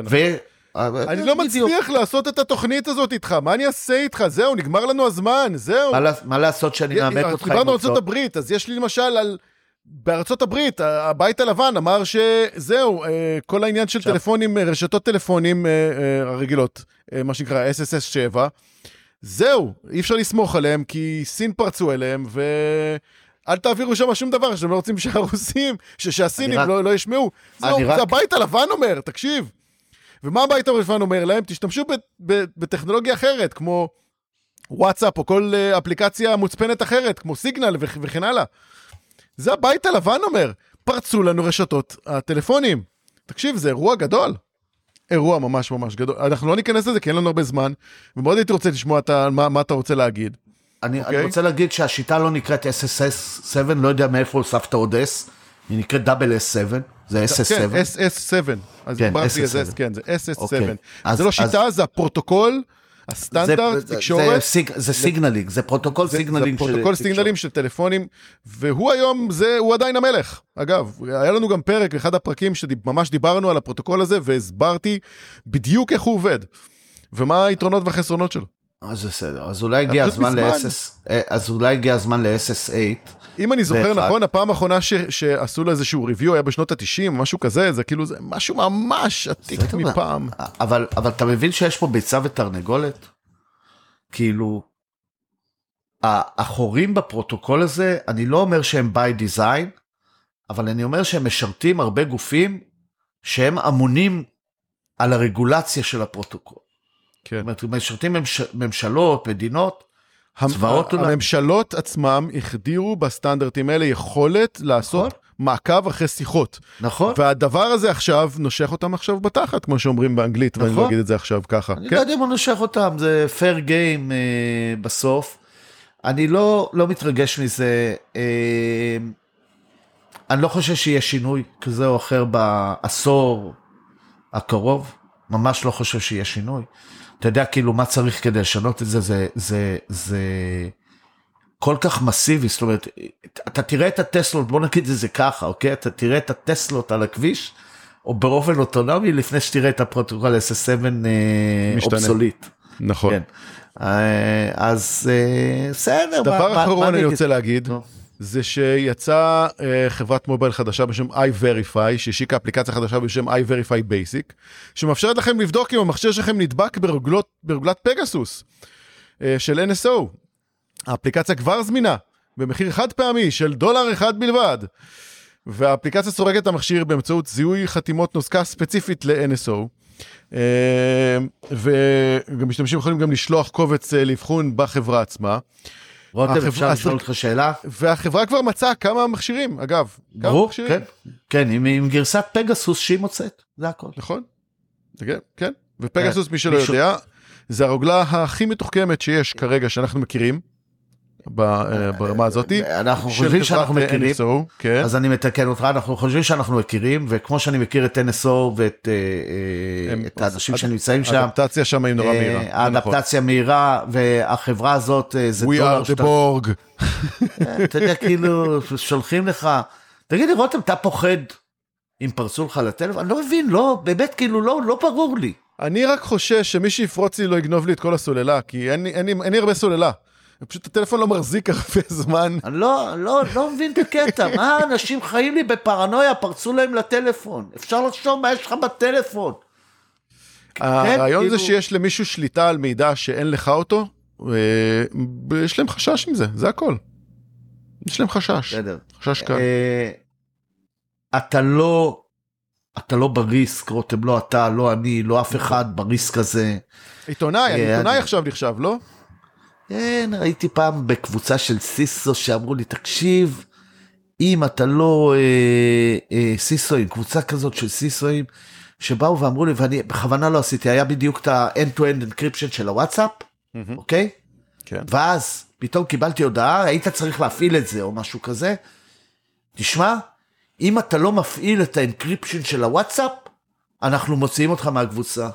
אני לא מצליח לעשות את התוכנית הזאת איתך, מה אני אעשה איתך? זהו, נגמר לנו הזמן, זהו. מה לעשות שאני נאמת אותך? דיברנו על ארצות הברית, אז יש לי למשל על... בארצות הברית, הבית הלבן אמר שזהו, כל העניין של טלפונים, רשתות טלפונים הרגילות, מה שנקרא SSS 7, זהו, אי אפשר לסמוך עליהם, כי סין פרצו אליהם, ואל תעבירו שם שום דבר, שאתם לא רוצים שהרוסים, שהסינים לא ישמעו. זהו, זה הבית הלבן אומר, תקשיב. ומה הבית הלבן אומר להם? תשתמשו בטכנולוגיה אחרת, כמו וואטסאפ, או כל אפליקציה מוצפנת אחרת, כמו סיגנל וכן הלאה. זה הבית הלבן אומר, פרצו לנו רשתות הטלפונים. תקשיב, זה אירוע גדול. אירוע ממש ממש גדול. אנחנו לא ניכנס לזה כי אין לנו הרבה זמן, ומאוד הייתי רוצה לשמוע מה אתה רוצה להגיד. אני רוצה להגיד שהשיטה לא נקראת SSS 7, לא יודע מאיפה הוספת עוד S, היא נקראת SS7, זה SS7. כן, SS7. אז ברתי את זה, כן, זה SS7. זה לא שיטה, זה הפרוטוקול, הסטנדרט, תקשורת. זה סיגנלינג, זה פרוטוקול סיגנלינג. זה פרוטוקול סיגנלינג של טלפונים, והוא היום, הוא עדיין המלך. אגב, היה לנו גם פרק, אחד הפרקים שממש דיברנו על הפרוטוקול הזה, והסברתי בדיוק איך הוא עובד, ומה היתרונות והחסרונות שלו. אז בסדר, אז אולי הגיע הזמן ל-SS8. אם אני זוכר נכון, הפעם האחרונה שעשו לו איזשהו ריוויו, היה בשנות ה-90, משהו כזה, זה כאילו, זה משהו ממש עתיק מפעם. אבל אתה מבין שיש פה ביצה ותרנגולת? כאילו, החורים בפרוטוקול הזה, אני לא אומר שהם by design, אבל אני אומר שהם משרתים הרבה גופים, שהם אמונים על הרגולציה של הפרוטוקול. כן. זאת אומרת, משרתים ממשלות, מדינות, צבאות אולי. הממשלות עצמם החדירו בסטנדרטים האלה יכולת לעשות מעקב אחרי שיחות. נכון. והדבר הזה עכשיו, נושך אותם עכשיו בתחת, כמו שאומרים באנגלית, ואני לא אגיד את זה עכשיו ככה. אני לא יודע אם הוא נושך אותם, זה fair game בסוף. אני לא מתרגש מזה. אני לא חושב שיהיה שינוי כזה או אחר בעשור הקרוב. ממש לא חושב שיהיה שינוי. אתה יודע כאילו מה צריך כדי לשנות את זה, זה כל כך מסיבי, זאת אומרת, אתה תראה את הטסלות, בוא נגיד את זה ככה, אוקיי? אתה תראה את הטסלות על הכביש, או באופן אוטונומי, לפני שתראה את הפרוטוקול SS7 אובסוליט. נכון. כן. אז בסדר. דבר אחרון אני רוצה להגיד, זה שיצאה חברת מובייל חדשה בשם iVerify, שהשיקה אפליקציה חדשה בשם iVerify Basic, שמאפשרת לכם לבדוק אם המכשיר שלכם נדבק ברוגלת פגסוס של NSO. האפליקציה כבר זמינה, במחיר חד פעמי של $1 בלבד, והאפליקציה סורקת את המכשיר באמצעות זיהוי חתימות נוסקה ספציפית ל-NSO, וגם משתמשים יכולים גם לשלוח קובץ לאבחון בחברה עצמה. רותם, אפשר לשאול אותך שאלה? והחברה כבר מצאה כמה מכשירים, אגב. ברור, כן, עם גרסת פגסוס שהיא מוצאת, זה הכל. נכון, כן, ופגסוס, מי שלא יודע, זה הרוגלה הכי מתוחכמת שיש כרגע שאנחנו מכירים, ברמה הזאת. אנחנו חושבים שאנחנו מכירים, אז אני מתקן אותך, אנחנו חושבים שאנחנו מכירים, וכמו שאני מכיר את NSO ואת האנשים שנמצאים שם, האדפטציה שם היא נורא מהירה. האדפטציה מהירה, והחברה הזאת זה We are the Borg. אתה יודע, כאילו, שולחים לך, תגידי, רותם, אתה פוחד אם פרצו לך לטלפון? אני לא מבין, לא, באמת, כאילו, לא ברור לי. אני רק חושש שמי שיפרוץ לי לא יגנוב לי את כל הסוללה, כי אין לי הרבה סוללה. פשוט הטלפון לא מחזיק הרבה זמן. אני לא מבין את הקטע. מה אנשים חיים לי בפרנויה, פרצו להם לטלפון. אפשר לחשוב מה יש לך בטלפון. הרעיון זה שיש למישהו שליטה על מידע שאין לך אותו, יש להם חשש עם זה, זה הכל. יש להם חשש. חשש כאן. אתה לא בריסק, רותם, לא אתה, לא אני, לא אף אחד בריסק הזה. עיתונאי עכשיו נחשב, לא? כן, ראיתי פעם בקבוצה של סיסו שאמרו לי, תקשיב, אם אתה לא סיסואים, קבוצה כזאת של סיסואים, שבאו ואמרו לי, ואני בכוונה לא עשיתי, היה בדיוק את ה-end-to-end encryption של הוואטסאפ, אוקיי? כן. ואז פתאום קיבלתי הודעה, היית צריך להפעיל את זה או משהו כזה, תשמע, אם אתה לא מפעיל את ה-encryption של הוואטסאפ, אנחנו מוציאים אותך מהקבוצה.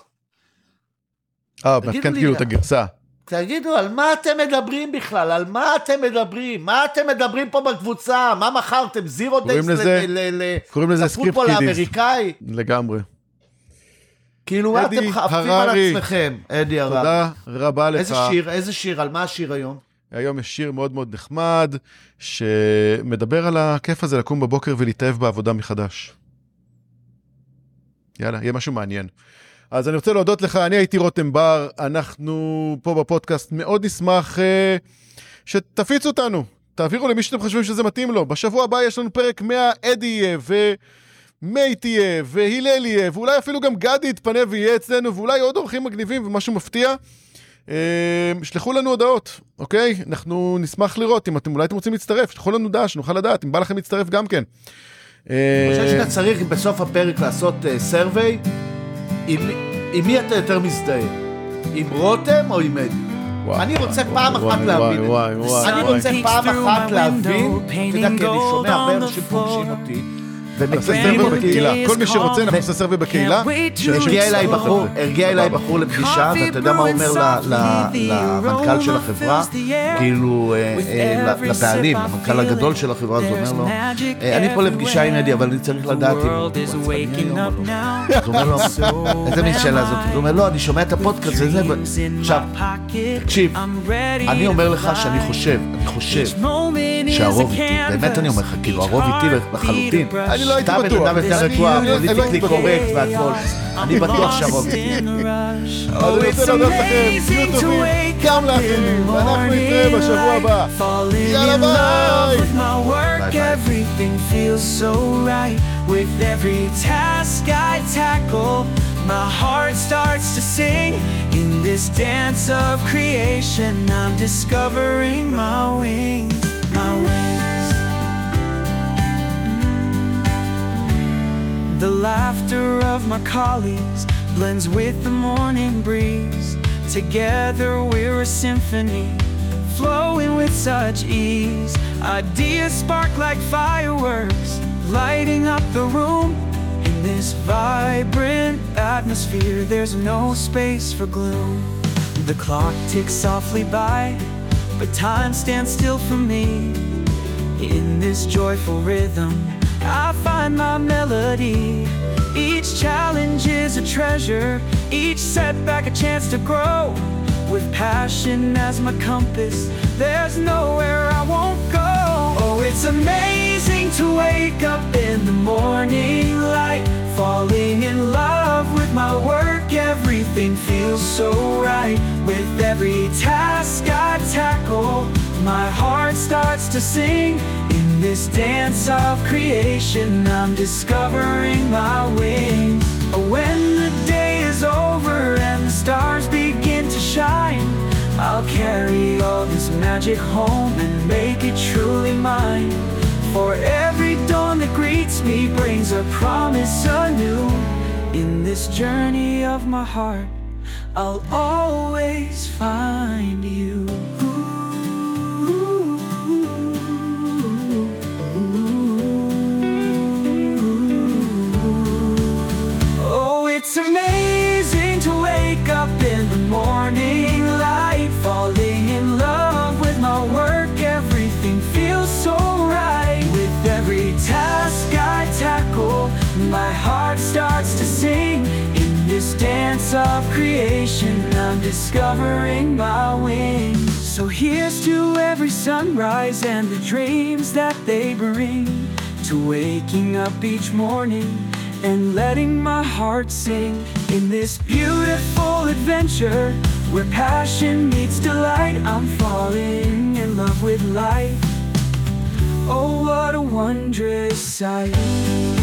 מעדכן כאילו את הגרסה. תגידו, על מה אתם מדברים בכלל? על מה אתם מדברים? מה אתם מדברים פה בקבוצה? מה מכרתם? זירו דייס לפוטבול האמריקאי? לגמרי. כאילו, אתם חפים על עצמכם, אדי הרב. תודה רבה לך. איזה שיר? על מה השיר היום? היום יש שיר מאוד מאוד נחמד, שמדבר על הכיף הזה לקום בבוקר ולהתאהב בעבודה מחדש. יאללה, יהיה משהו מעניין. אז אני רוצה להודות לך, אני הייתי רותם בר, אנחנו פה בפודקאסט מאוד נשמח שתפיצו אותנו, תעבירו למי שאתם חושבים שזה מתאים לו. בשבוע הבא יש לנו פרק 100, אדי יהיה, ומי תהיה, והילל יהיה, ואולי אפילו גם גדי יתפנה ויהיה אצלנו, ואולי עוד אורחים מגניבים ומשהו מפתיע. שלחו לנו הודעות, אוקיי? אנחנו נשמח לראות, אם אולי אתם רוצים להצטרף, שלחו לנו דעה, שנוכל לדעת, אם בא לכם להצטרף גם כן. אני חושב שאתה צריך בסוף הפרק לעשות סרווי, עם מי אתה יותר מזדהה? עם רותם או עם אדי? אני רוצה פעם אחת להבין. אני רוצה פעם אחת להבין, אתה יודע, כי אני שומע הרבה אנשים פוגשים אותי, ומכירים אותי. כל מי שרוצה, אנחנו נעשה סרבי בקהילה. הרגיע אליי בחור לפגישה, ואתה יודע מה הוא אומר למנכ"ל של החברה, כאילו לבעלים, למנכ"ל הגדול של החברה, אז הוא אומר לו, אני פה לפגישה עם אדי, אבל אני צריך לדעת אם הוא עצבני היום או לא. אז הוא אומר לו, איזה מין שאלה הזאת? הוא אומר, לא, אני שומע את הפודקאסט הזה, עכשיו, תקשיב, אני אומר לך שאני חושב שהרוב איתי, באמת אני אומר לך, כאילו, הרוב איתי לחלוטין. אני לא הייתי בטוח. אתה בן אדם יותר רגוע, פוליטיקלי קורקט והכל. אני בטוח שהרוב איתי. אז אני רוצה להודות לכם, תהיו טובים, גם לכם, ואנחנו נתראה בשבוע הבא. יאללה ביי! My heart starts to sing in this dance of creation. I'm discovering my wings, my wings. The laughter of my colleagues blends with the morning breeze. Together we're a symphony, flowing with such ease. Ideas spark like fireworks, lighting up the room. In this vibrant atmosphere, there's no space for gloom. The clock ticks softly by, but time stands still for me. In this joyful rhythm, I find my melody. Each challenge is a treasure, each setback a chance to grow. With passion as my compass, there's nowhere I won't go. Oh, it's amazing to wake up in the morning light, falling in love with my work. Everything feels so right. With every task I tackle, my heart starts to sing. In this dance of creation, I'm discovering my wings. When the day is over and the stars begin to shine, I'll carry all this magic home and make it truly mine. For every dawn that greets me brings a promise anew. In this journey of my heart, I'll always find you. Oh, it's amazing to wake up in the morning light, falling in love with my work. Everything feels so right. With every task I tackle, my heart starts to sing. In this dance of creation, I'm discovering my wings. So here's to every sunrise and the dreams that they bring, to waking up each morning and letting my heart sing. In this beautiful adventure where passion meets delight, I'm falling in love with life. Oh, what a wondrous sight.